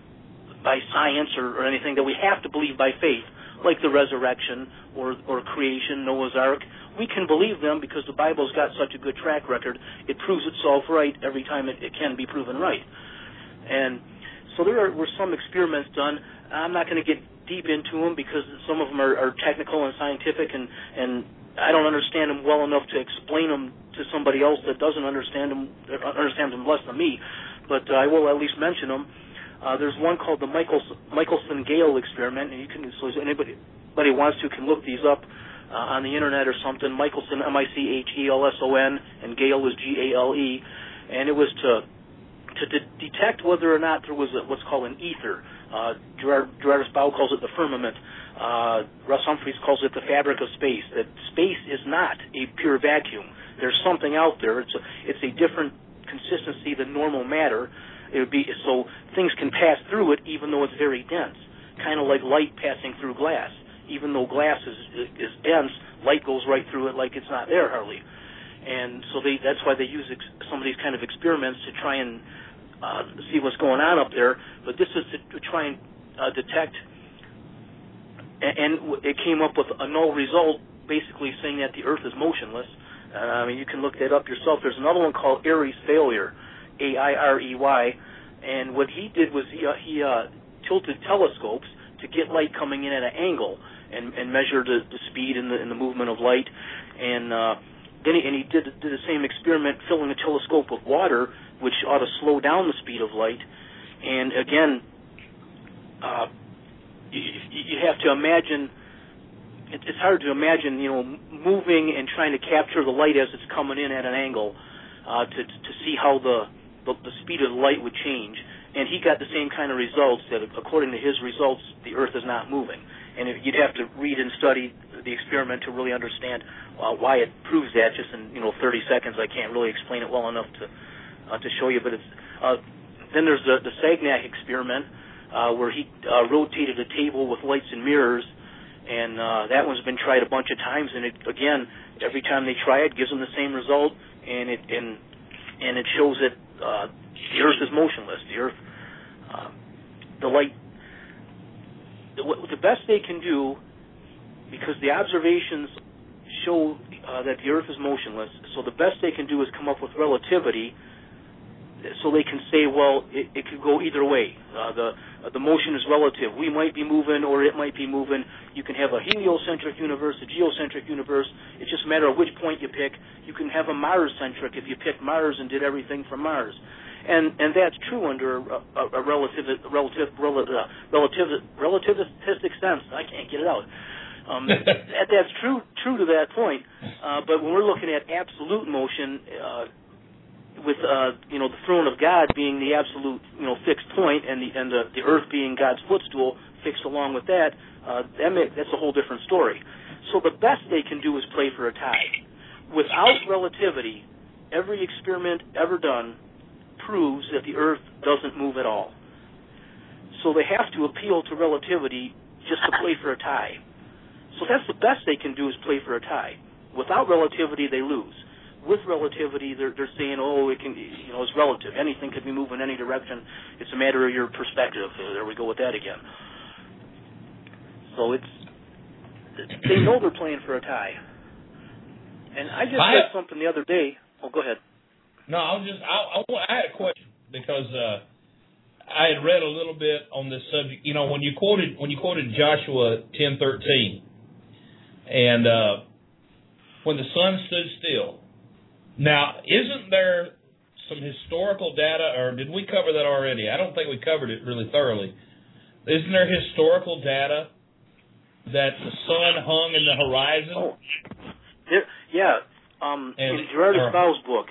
by science or, or anything, that we have to believe by faith, like the resurrection or or creation, Noah's Ark, we can believe them because the Bible's got such a good track record. It proves itself right every time it, it can be proven right. And so there are, were some experiments done. I'm not going to get deep into them because some of them are, are technical and scientific, and, and I don't understand them well enough to explain them to somebody else that doesn't understand them, understand them less than me, but uh, I will at least mention them. Uh, there's one called the Michelson, Michelson-Gale experiment, and you can, so anybody, anybody wants to can look these up uh, on the internet or something. Michelson, M I C H E L S O N, and Gale is G A L E, and it was to to de- detect whether or not there was a, what's called an ether. Uh, Gerard, Gerardus Bau calls it the firmament. Uh, Russ Humphreys calls it the fabric of space. That space is not a pure vacuum. There's something out there. It's a, it's a different consistency than normal matter. It would be so things can pass through it even though it's very dense, kind of like light passing through glass. Even though glass is is dense, light goes right through it like it's not there hardly. And so they that's why they use ex- some of these kind of experiments to try and uh, see what's going on up there. But this is to, to try and uh, detect. And it came up with a null result, basically saying that the Earth is motionless. Uh, I mean, you can look that up yourself. There's another one called Airy's failure, A I R E Y, and what he did was he, uh, he uh, tilted telescopes to get light coming in at an angle and, and measure the, the speed and the, and the movement of light. And uh, then he, and he did, did the same experiment filling a telescope with water, which ought to slow down the speed of light. And again, uh, You, you have to imagine, it's hard to imagine, you know, moving and trying to capture the light as it's coming in at an angle uh, to to see how the, the the speed of the light would change. And he got the same kind of results, that according to his results, the Earth is not moving. And if, you'd have to read and study the experiment to really understand uh, why it proves that. Just in, you know, thirty seconds, I can't really explain it well enough to uh, to show you. But it's uh, then there's the, the Sagnac experiment, Uh, where he uh, rotated a table with lights and mirrors, and uh, that one's been tried a bunch of times. And it, again, every time they try it, gives them the same result, and it and and it shows that uh, the Earth is motionless. The Earth, uh, the light, the, the best they can do, because the observations show uh, that the Earth is motionless. So the best they can do is come up with relativity. so they can say, well, it, it could go either way. Uh, the uh, the motion is relative. We might be moving, or it might be moving. You can have a heliocentric universe, a geocentric universe. It's just a matter of which point you pick. You can have a Mars-centric if you picked Mars and did everything from Mars. And and that's true under a, a, a relative, relative, relative, relative, relativistic sense. I can't get it out. Um, that, that's true true to that point. Uh, but when we're looking at absolute motion, uh, with uh, you know the throne of God being the absolute you know fixed point, and the and the, the earth being God's footstool fixed along with that, uh, that may, that's a whole different story. So the best they can do is play for a tie. Without relativity, every experiment ever done proves that the earth doesn't move at all. So they have to appeal to relativity just to play for a tie. So that's the best they can do is play for a tie. Without relativity, they lose. With relativity, they're, they're saying, oh, it can, you know, it's relative. Anything could be moved in any direction. It's a matter of your perspective. So there we go with that again. So it's, they know they're playing for a tie. And I just I, said something the other day. Oh, go ahead. No, I was just I, I, I had a question because uh, I had read a little bit on this subject. You know, when you quoted when you quoted Joshua ten thirteen, and uh, when the sun stood still. Now, isn't there some historical data, or did we cover that already? I don't think we covered it really thoroughly. Isn't there historical data that the sun hung in the horizon? Oh, there, yeah. Um, and, in Gerard Spau's book.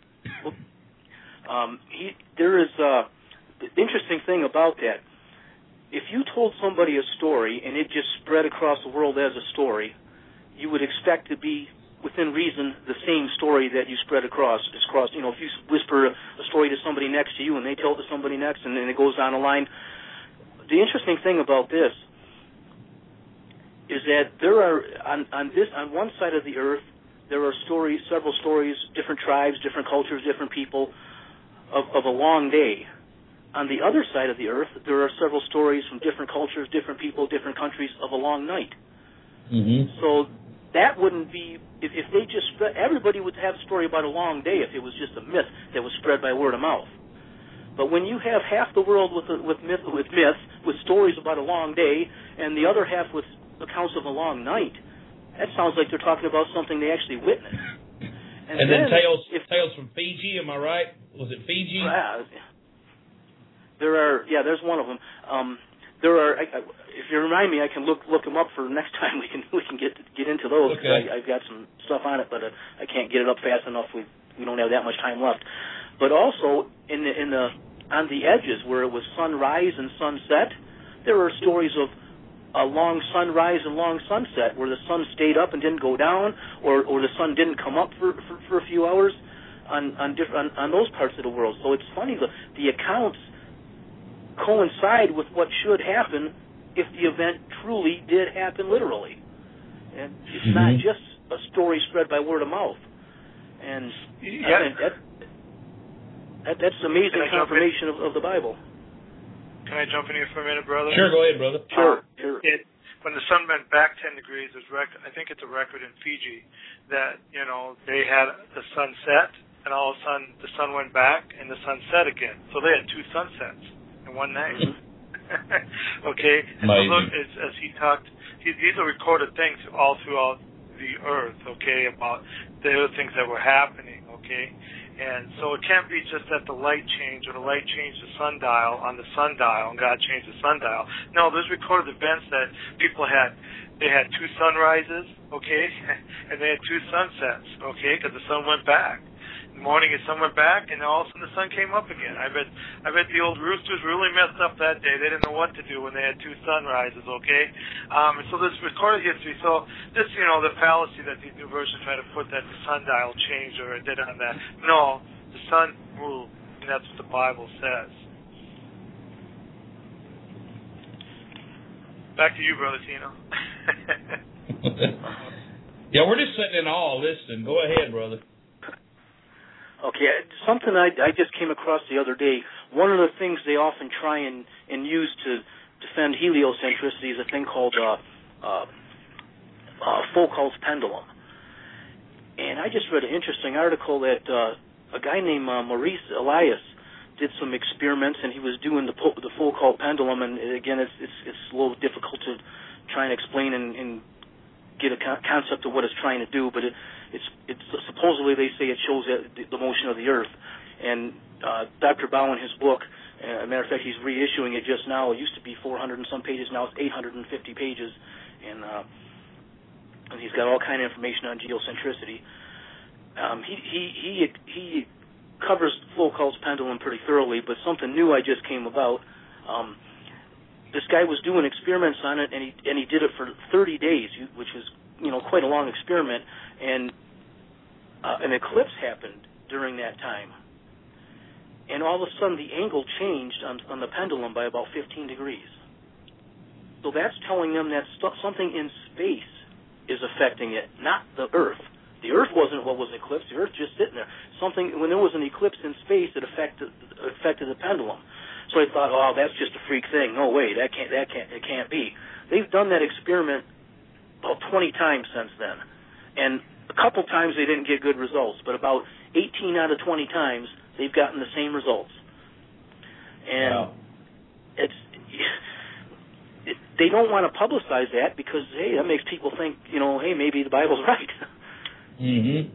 Um, he, there is uh, the interesting thing about that. If you told somebody a story and it just spread across the world as a story, you would expect to be within reason the same story that you spread across. It's across. You know, if you whisper a, a story to somebody next to you and they tell it to somebody next, and then it goes down the line. The interesting thing about this is that there are on, on this on one side of the earth. There are stories, several stories, different tribes, different cultures, different people, of, of a long day. On the other side of the earth, there are several stories from different cultures, different people, different countries of a long night. Mm-hmm. So that wouldn't be, if, if they just spread, everybody would have a story about a long day if it was just a myth that was spread by word of mouth. But when you have half the world with, a, with, myth, with myth, with stories about a long day, and the other half with accounts of a long night, that sounds like they're talking about something they actually witnessed. And, and then, then tales, if, tales from Fiji, am I right? Was it Fiji? Uh, there are, yeah, there's one of them. Um, there are, I, I, if you remind me, I can look look them up for next time. We can we can get get into those. Okay. I, I've got some stuff on it, but uh, I can't get it up fast enough. We we don't have that much time left. But also in the in the on the edges where it was sunrise and sunset, there are stories of a long sunrise and long sunset where the sun stayed up and didn't go down, or, or the sun didn't come up for, for, for a few hours on on, different, on on those parts of the world. So it's funny, the, the accounts coincide with what should happen if the event truly did happen literally. And it's mm-hmm. not just a story spread by word of mouth. And yeah. I think that, that, that's amazing confirmation of, of the Bible. Can I jump in here for a minute, brother? Sure, go ahead, brother. Sure, um, sure. It, when the sun went back ten degrees, there's rec- I think it's a record in Fiji that, you know, they had the sun set, and all of a sudden the sun went back, and the sun set again. So they had two sunsets in one night. Okay? And so look, as, as he talked, he, these are recorded things all throughout the earth, okay, about the other things that were happening, okay? And so it can't be just that the light changed or the light changed the sundial on the sundial and God changed the sundial. No, there's recorded events that people had. They had two sunrises, okay, and they had two sunsets, okay, because the sun went back. In the morning the sun went back, and all of a sudden the sun came up again. I bet I bet the old roosters really messed up that day. They didn't know what to do when they had two sunrises, okay? Um, and so there's recorded history. So this, you know, the fallacy that these new versions try to put that the sundial changed or it did on that. No, the sun moved, and that's what the Bible says. Back to you, Brother Tino. Yeah, we're just sitting in awe listening. Go ahead, brother. Okay, something I, I just came across the other day. One of the things they often try and, and use to defend heliocentricity is a thing called uh, uh, uh, Foucault's pendulum. And I just read an interesting article that uh, a guy named uh, Maurice Elias did some experiments, and he was doing the the Foucault pendulum. And again, it's it's, it's a little difficult to try and explain and, and get a con- concept of what it's trying to do. But it, it's it's supposedly they say it shows the, the motion of the Earth. And uh, Doctor Bao in his book, uh, as a matter of fact, he's reissuing it just now. It used to be four hundred and some pages, now it's eight hundred fifty pages, and uh, and he's got all kind of information on geocentricity. Um, he he he he covers Foucault's pendulum pretty thoroughly, but something new I just came about. Um, this guy was doing experiments on it, and he and he did it for thirty days, which is you know quite a long experiment, and uh, an eclipse happened during that time, and all of a sudden the angle changed on, on the pendulum by about fifteen degrees. So that's telling them that st- something in space is affecting it, not the Earth. The Earth wasn't what was eclipsed. The Earth just sitting there. Something when there was an eclipse in space, it affected affected the pendulum. So I thought, oh, that's just a freak thing. No way, that can't that can't it can't be. They've done that experiment about twenty times since then, and a couple times they didn't get good results, but about eighteen out of twenty times they've gotten the same results. And wow. it's it, they don't want to publicize that because hey, that makes people think you know, hey, maybe the Bible's right. Mm-hmm.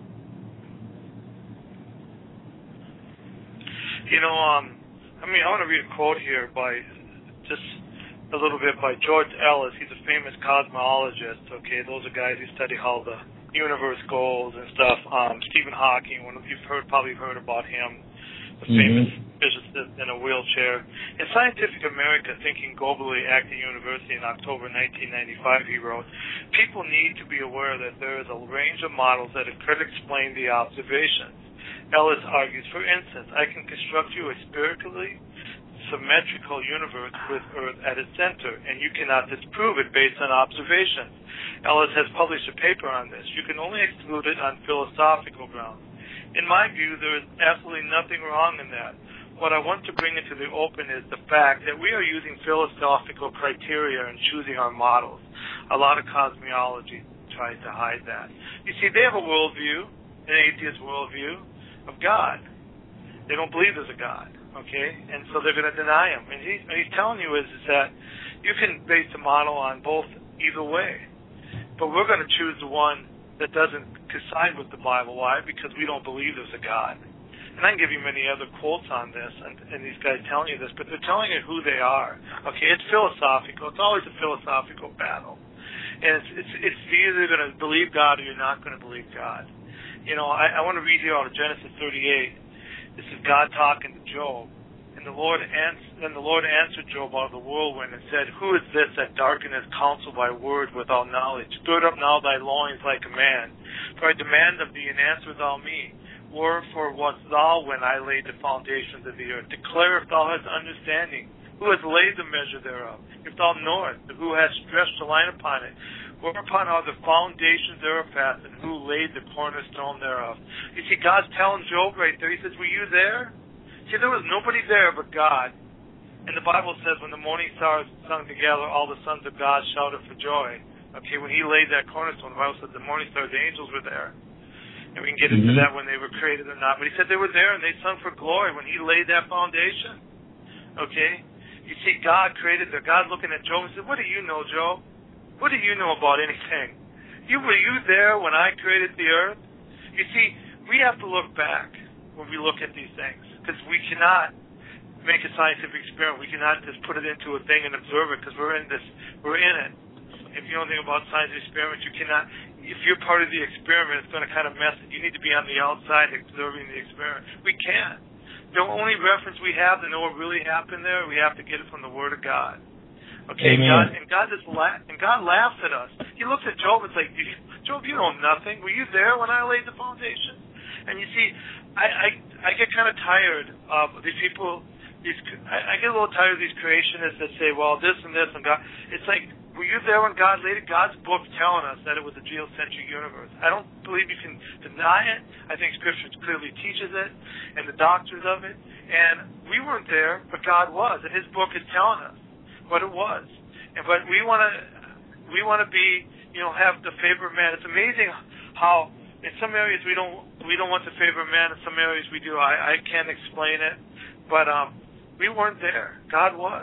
You know, um, I mean, I want to read a quote here by just a little bit by George Ellis. He's a famous cosmologist. Okay, those are guys who study how the universe goes and stuff. Um, Stephen Hawking, one of you've heard probably heard about him, the mm-hmm. famous physicist in a wheelchair. In Scientific America, Thinking Globally, Acting University in October nineteen ninety-five, he wrote, people need to be aware that there is a range of models that could explain the observations. Ellis argues, for instance, I can construct you a spiritually symmetrical universe with Earth at its center, and you cannot disprove it based on observations. Ellis has published a paper on this. You can only exclude it on philosophical grounds. In my view, there is absolutely nothing wrong in that. What I want to bring into the open is the fact that we are using philosophical criteria in choosing our models. A lot of cosmology tries to hide that. You see, they have a worldview, an atheist worldview, of God. They don't believe there's a God, okay? And so they're going to deny him. And he's, and he's telling you is, is that you can base the model on both either way. But we're going to choose the one that doesn't coincide with the Bible. Why? Because we don't believe there's a God. And I can give you many other quotes on this, and, and these guys telling you this, but they're telling you who they are. Okay, it's philosophical. It's always a philosophical battle. And it's it's, it's either going to believe God or you're not going to believe God. You know, I, I want to read here out of Genesis thirty-eight. This is God talking to Job. And the Lord ans- then the Lord answered Job out of the whirlwind and said, who is this that darkeneth counsel by word without knowledge? Gird up now thy loins like a man. For I demand of thee, and answer thou me. Wherefore wast thou when I laid the foundations of the earth? Declare if thou hast understanding. Who has laid the measure thereof? If thou knowest, who has stretched the line upon it? Whereupon are the foundations thereof fastened? Who laid the cornerstone thereof? You see, God's telling Job right there. He says, were you there? See, there was nobody there but God. And the Bible says when the morning stars sung together, all the sons of God shouted for joy. Okay, when he laid that cornerstone, the Bible said the morning stars, the angels were there. And we can get into mm-hmm. that when they were created or not. But he said they were there and they sung for glory when he laid that foundation. Okay? You see, God created there. God looking at Job and said, what do you know, Job? What do you know about anything? You Were you there when I created the earth? You see, we have to look back when we look at these things. Because we cannot make a scientific experiment. We cannot just put it into a thing and observe it because we're in this. We're in it. If you know anything about scientific experiments, you cannot. If you're part of the experiment, it's going to kind of mess it. You need to be on the outside observing the experiment. We can't. The only reference we have to know what really happened there, we have to get it from the Word of God. Okay, Amen. God, and God just la- and God laughs at us. He looks at Job and it's like, Job, you know nothing. Were you there when I laid the foundation? And you see, I I, I get kind of tired of these people. These I, I get a little tired of these creationists that say, well, this and this and God. It's like, were you there when God laid it? God's book's telling us that it was a geocentric universe. I don't believe you can deny it. I think Scripture clearly teaches it, and the doctrines of it. And we weren't there, but God was, and His book is telling us what it was. And but we want to, we want to be, you know, have the favor of man. It's amazing how in some areas we don't, we don't want the favor of man. In some areas we do. I, I can't explain it. But um, we weren't there. God was.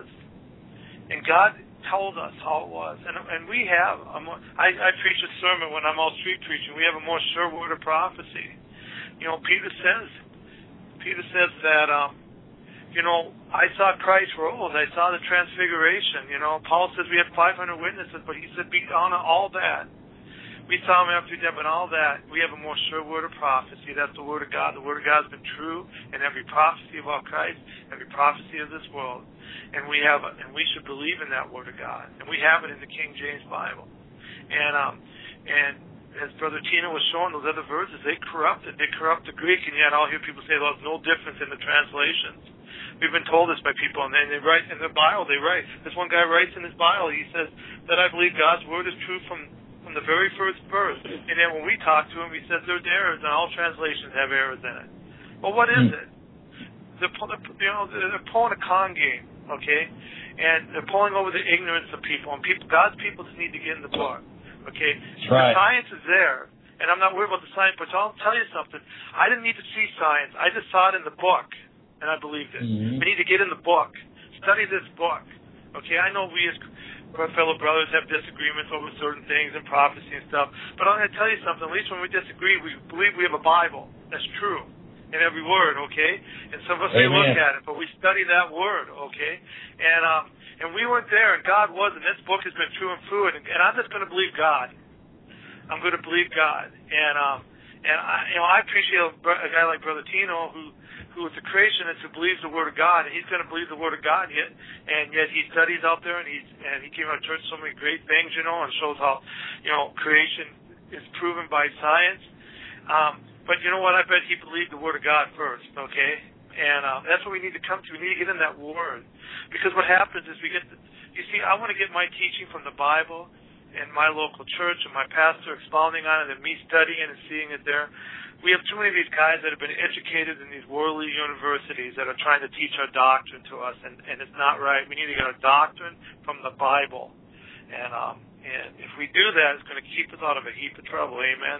And God told us how it was. And and we have, a more, I, I preach a sermon when I'm all street preaching. We have a more sure word of prophecy. You know, Peter says, Peter says that, um, you know, I saw Christ rose. I saw the transfiguration. You know, Paul says we had five hundred witnesses, but he said beyond all that, we saw him after death, and all that, we have a more sure word of prophecy. That's the word of God. The word of God has been true in every prophecy about Christ, every prophecy of this world. And we have, a, and we should believe in that word of God. And we have it in the King James Bible. And um, and as Brother Tino was showing, those other verses, they corrupt it. They corrupt the Greek, and yet I'll hear people say, well, there's no difference in the translations. We've been told this by people, and they, they write in the Bible, they write, this one guy writes in his Bible, he says that I believe God's word is true from from the very first verse. And then when we talk to him, he says there's errors, and all translations have errors in it. Well, what is it? They're, you know, they're pulling a con game, okay? And they're pulling over the ignorance of people. And people, God's people just need to get in the book, okay? Right. The science is there, and I'm not worried about the science, but I'll tell you something. I didn't need to see science. I just saw it in the book, and I believed it. Mm-hmm. We need to get in the book. Study this book, okay? I know we as our fellow brothers have disagreements over certain things and prophecy and stuff. But I'm going to tell you something. At least when we disagree, we believe we have a Bible that's true in every word, okay? And some of us may look at it, but we study that word, okay? And um, and we weren't there, and God was, and this book has been true and fluid. And, and I'm just going to believe God. I'm going to believe God. And um, and I, you know, I appreciate a, a guy like Brother Tino who. who is a creationist who believes the Word of God, and he's going to believe the Word of God yet, and yet he studies out there, and he's and he came out of church so many great things, you know, and shows how, you know, creation is proven by science. Um, but you know what? I bet he believed the Word of God first, okay? And um, that's what we need to come to. We need to get in that Word, because what happens is we get, the, you see, I want to get my teaching from the Bible and my local church and my pastor expounding on it, and me studying and seeing it there. We have too many of these guys that have been educated in these worldly universities that are trying to teach our doctrine to us, and, and it's not right. We need to get our doctrine from the Bible. And um, and if we do that, it's going to keep us out of a heap of trouble. Amen?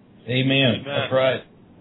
Amen. Amen. That's right.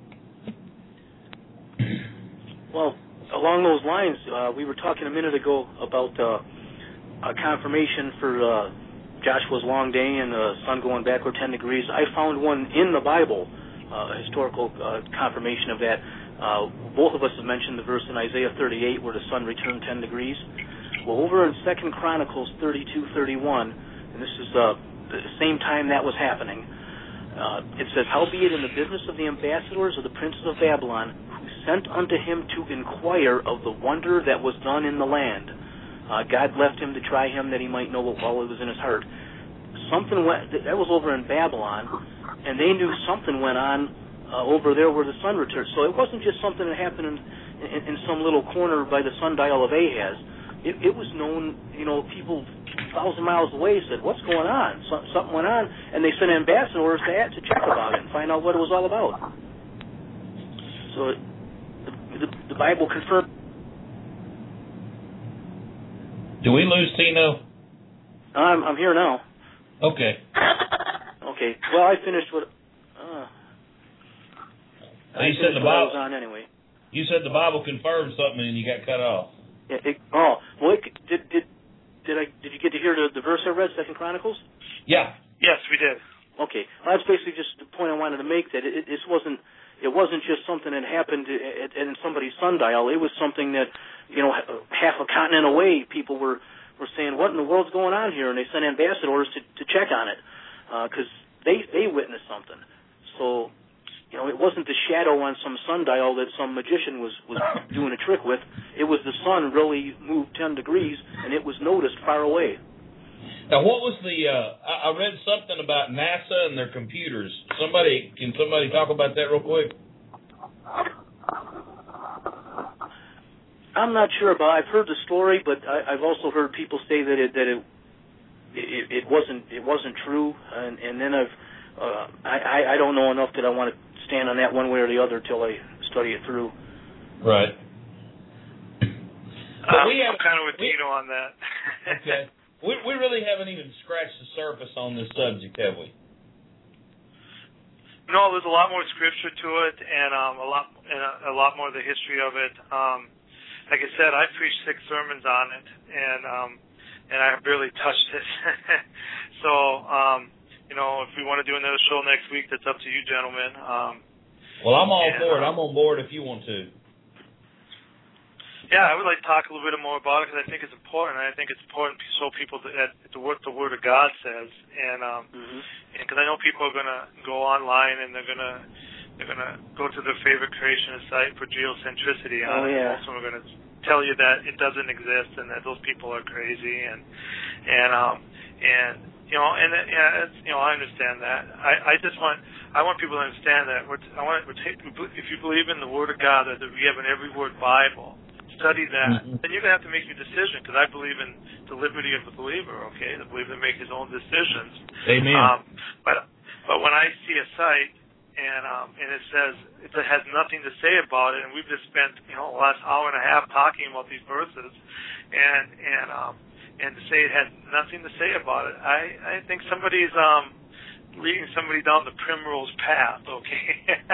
Well, along those lines, uh, we were talking a minute ago about uh, a confirmation for uh, Joshua's long day and the sun going backward ten degrees. I found one in the Bible. Uh, historical uh, confirmation of that. Uh, both of us have mentioned the verse in Isaiah thirty-eight where the sun returned ten degrees. Well, over in Second Chronicles thirty-two thirty-one, and this is uh, the same time that was happening, uh, it says, "Howbeit in the business of the ambassadors of the princes of Babylon, who sent unto him to inquire of the wonder that was done in the land, uh, God left him to try him that he might know what all it was in his heart." Something went, that was over in Babylon, and they knew something went on uh, over there where the sun returned. So it wasn't just something that happened in, in, in some little corner by the sundial of Ahaz. It, it was known, you know, people a thousand miles away said, what's going on? So, something went on, and they sent ambassadors to, to check about it and find out what it was all about. So the, the, the Bible confirmed. Do we lose Tino? I'm, I'm here now. Okay. Okay. Well, I finished what. Uh, you said the Bible. I was on anyway. You said the Bible confirmed something, and you got cut off. Yeah, it, oh, well, it, did did did I did you get to hear the, the verse I read, Second Chronicles? Yeah. Yes, we did. Okay. Well, that's basically just the point I wanted to make. That it, it this wasn't it wasn't just something that happened at, at, in somebody's sundial. It was something that, you know, half a continent away, people were. were saying, what in the world's going on here? And they sent ambassadors to, to check on it because uh, they, they witnessed something. So, you know, it wasn't the shadow on some sundial that some magician was, was doing a trick with. It was the sun really moved ten degrees, and it was noticed far away. Now, what was the, uh, I, I read something about NASA and their computers. Somebody, can somebody talk about that real quick? I'm not sure about. I've heard the story, but I, I've also heard people say that it that it it, it wasn't it wasn't true, and, and then I've uh, I I don't know enough that I want to stand on that one way or the other till I study it through. Right. But um, we have kind of with Tino on that. Okay. We we really haven't even scratched the surface on this subject, have we? No, there's a lot more scripture to it, and um, a lot and a, a lot more of the history of it. Um, like I said, I preached six sermons on it, and um, and I barely touched it. So, um, you know, if we want to do another show next week, that's up to you, gentlemen. Um, well, I'm all and, for it. Um, I'm on board if you want to. Yeah, I would like to talk a little bit more about it because I think it's important. I think it's important to show people that, that what the Word of God says, and um, mm-hmm. and because I know people are going to go online and they're going to they're going to go to their favorite creationist site for geocentricity on oh, it. Yeah. Most of them are going to tell you that it doesn't exist and that those people are crazy, and and um and you know and yeah, it's, you know I understand that. I, I just want I want people to understand that we're I want we're take, if you believe in the Word of God that we have an every word Bible. Study that, mm-hmm. then you're going to have to make your decision, because I believe in the liberty of the believer, okay, the believer to make his own decisions. Amen. Um, but but when I see a site and um, and it says it has nothing to say about it, and we've just spent you know the last hour and a half talking about these verses, and and um, and to say it has nothing to say about it, I I think somebody's um leading somebody down the primrose path, okay,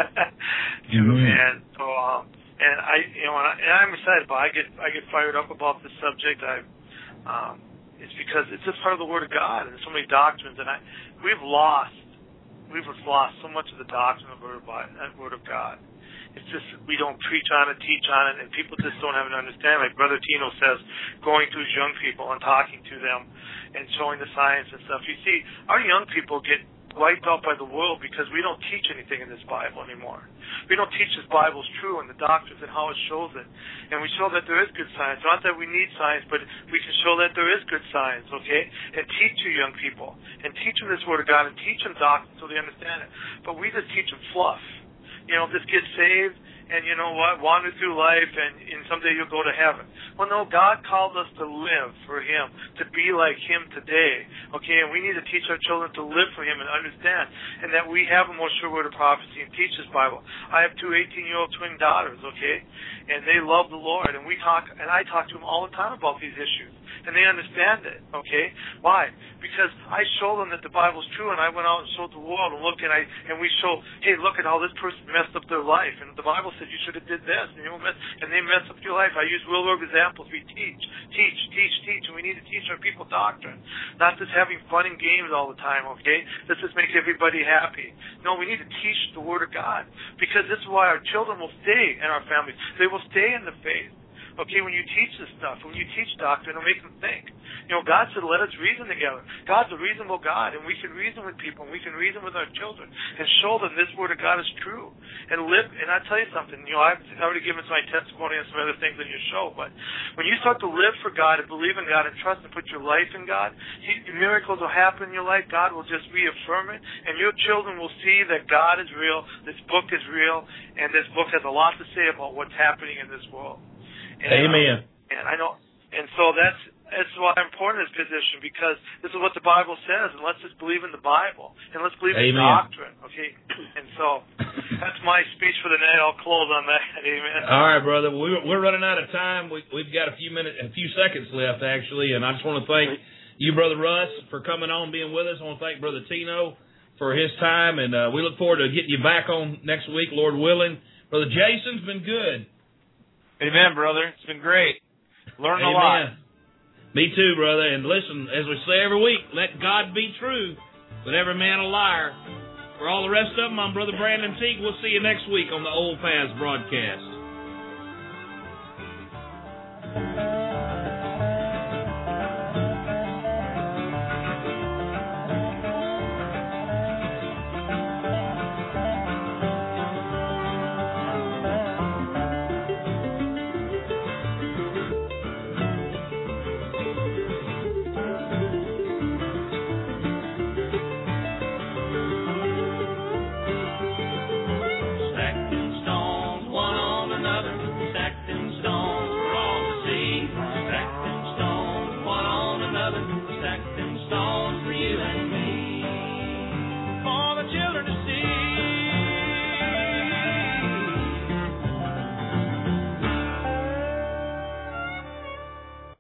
to, mm-hmm. and so. Um, And I, you know, and, I, and I'm excited, but I get I get fired up about this subject. I, um, it's because it's just part of the Word of God, and there's so many doctrines, and I, we've lost, we've lost so much of the doctrine of the Word of God. Word of God. It's just we don't preach on it, teach on it, and people just don't have an understanding. Like Brother Tino says, going to his young people and talking to them, and showing the science and stuff. You see, our young people get wiped out by the world because we don't teach anything in this Bible anymore. We don't teach this Bible's true and the doctrines and how it shows it. And we show that there is good science. Not that we need science, but we can show that there is good science, okay? And teach your young people. And teach them this Word of God and teach them doctrine so they understand it. But we just teach them fluff. You know, just get saved and, you know what, wander through life and, and someday you'll go to heaven. Well, no, God called us to live for Him, to be like Him today, okay? And we need to teach our children to live for Him and understand, and that we have a more sure word of prophecy and teach this Bible. I have two eighteen-year-old twin daughters, okay? And they love the Lord, and we talk, and I talk to them all the time about these issues. And they understand it, okay? Why? Because I show them that the Bible's true, and I went out and showed the world and look, and I and we show, hey, look at how this person messed up their life, and the Bible said you should have did this, and you mess, and they messed up your life. I use real world examples. We teach, teach, teach, teach, and we need to teach our people doctrine, not just having fun and games all the time, okay? This just makes everybody happy. No, we need to teach the Word of God, because this is why our children will stay in our families. They will stay in the faith. Okay, when you teach this stuff, when you teach doctrine, it'll make them think. You know, God said, let us reason together. God's a reasonable God, and we can reason with people, and we can reason with our children, and show them this Word of God is true. And live, and I'll tell you something, you know, I've already given my testimony and some other things on your show, but when you start to live for God and believe in God and trust and put your life in God, he, miracles will happen in your life. God will just reaffirm it, and your children will see that God is real, this book is real, and this book has a lot to say about what's happening in this world. And, Amen. Um, and I know, and so that's that's why I'm important in this position, because this is what the Bible says, and let's just believe in the Bible, and let's believe Amen. in doctrine, okay? And so that's my speech for the night. I'll close on that. Amen. All right, brother. We're we're running out of time. We we've got a few minutes, a few seconds left actually, and I just want to thank you, Brother Russ, for coming on, being with us. I want to thank Brother Tino for his time, and uh, we look forward to getting you back on next week, Lord willing. Brother Jason's been good. Amen, brother. It's been great. Learning Amen. a lot. Me too, brother. And listen, as we say every week, let God be true, but every man a liar. For all the rest of them, I'm Brother Brandon Teague. We'll see you next week on the Old Paths broadcast.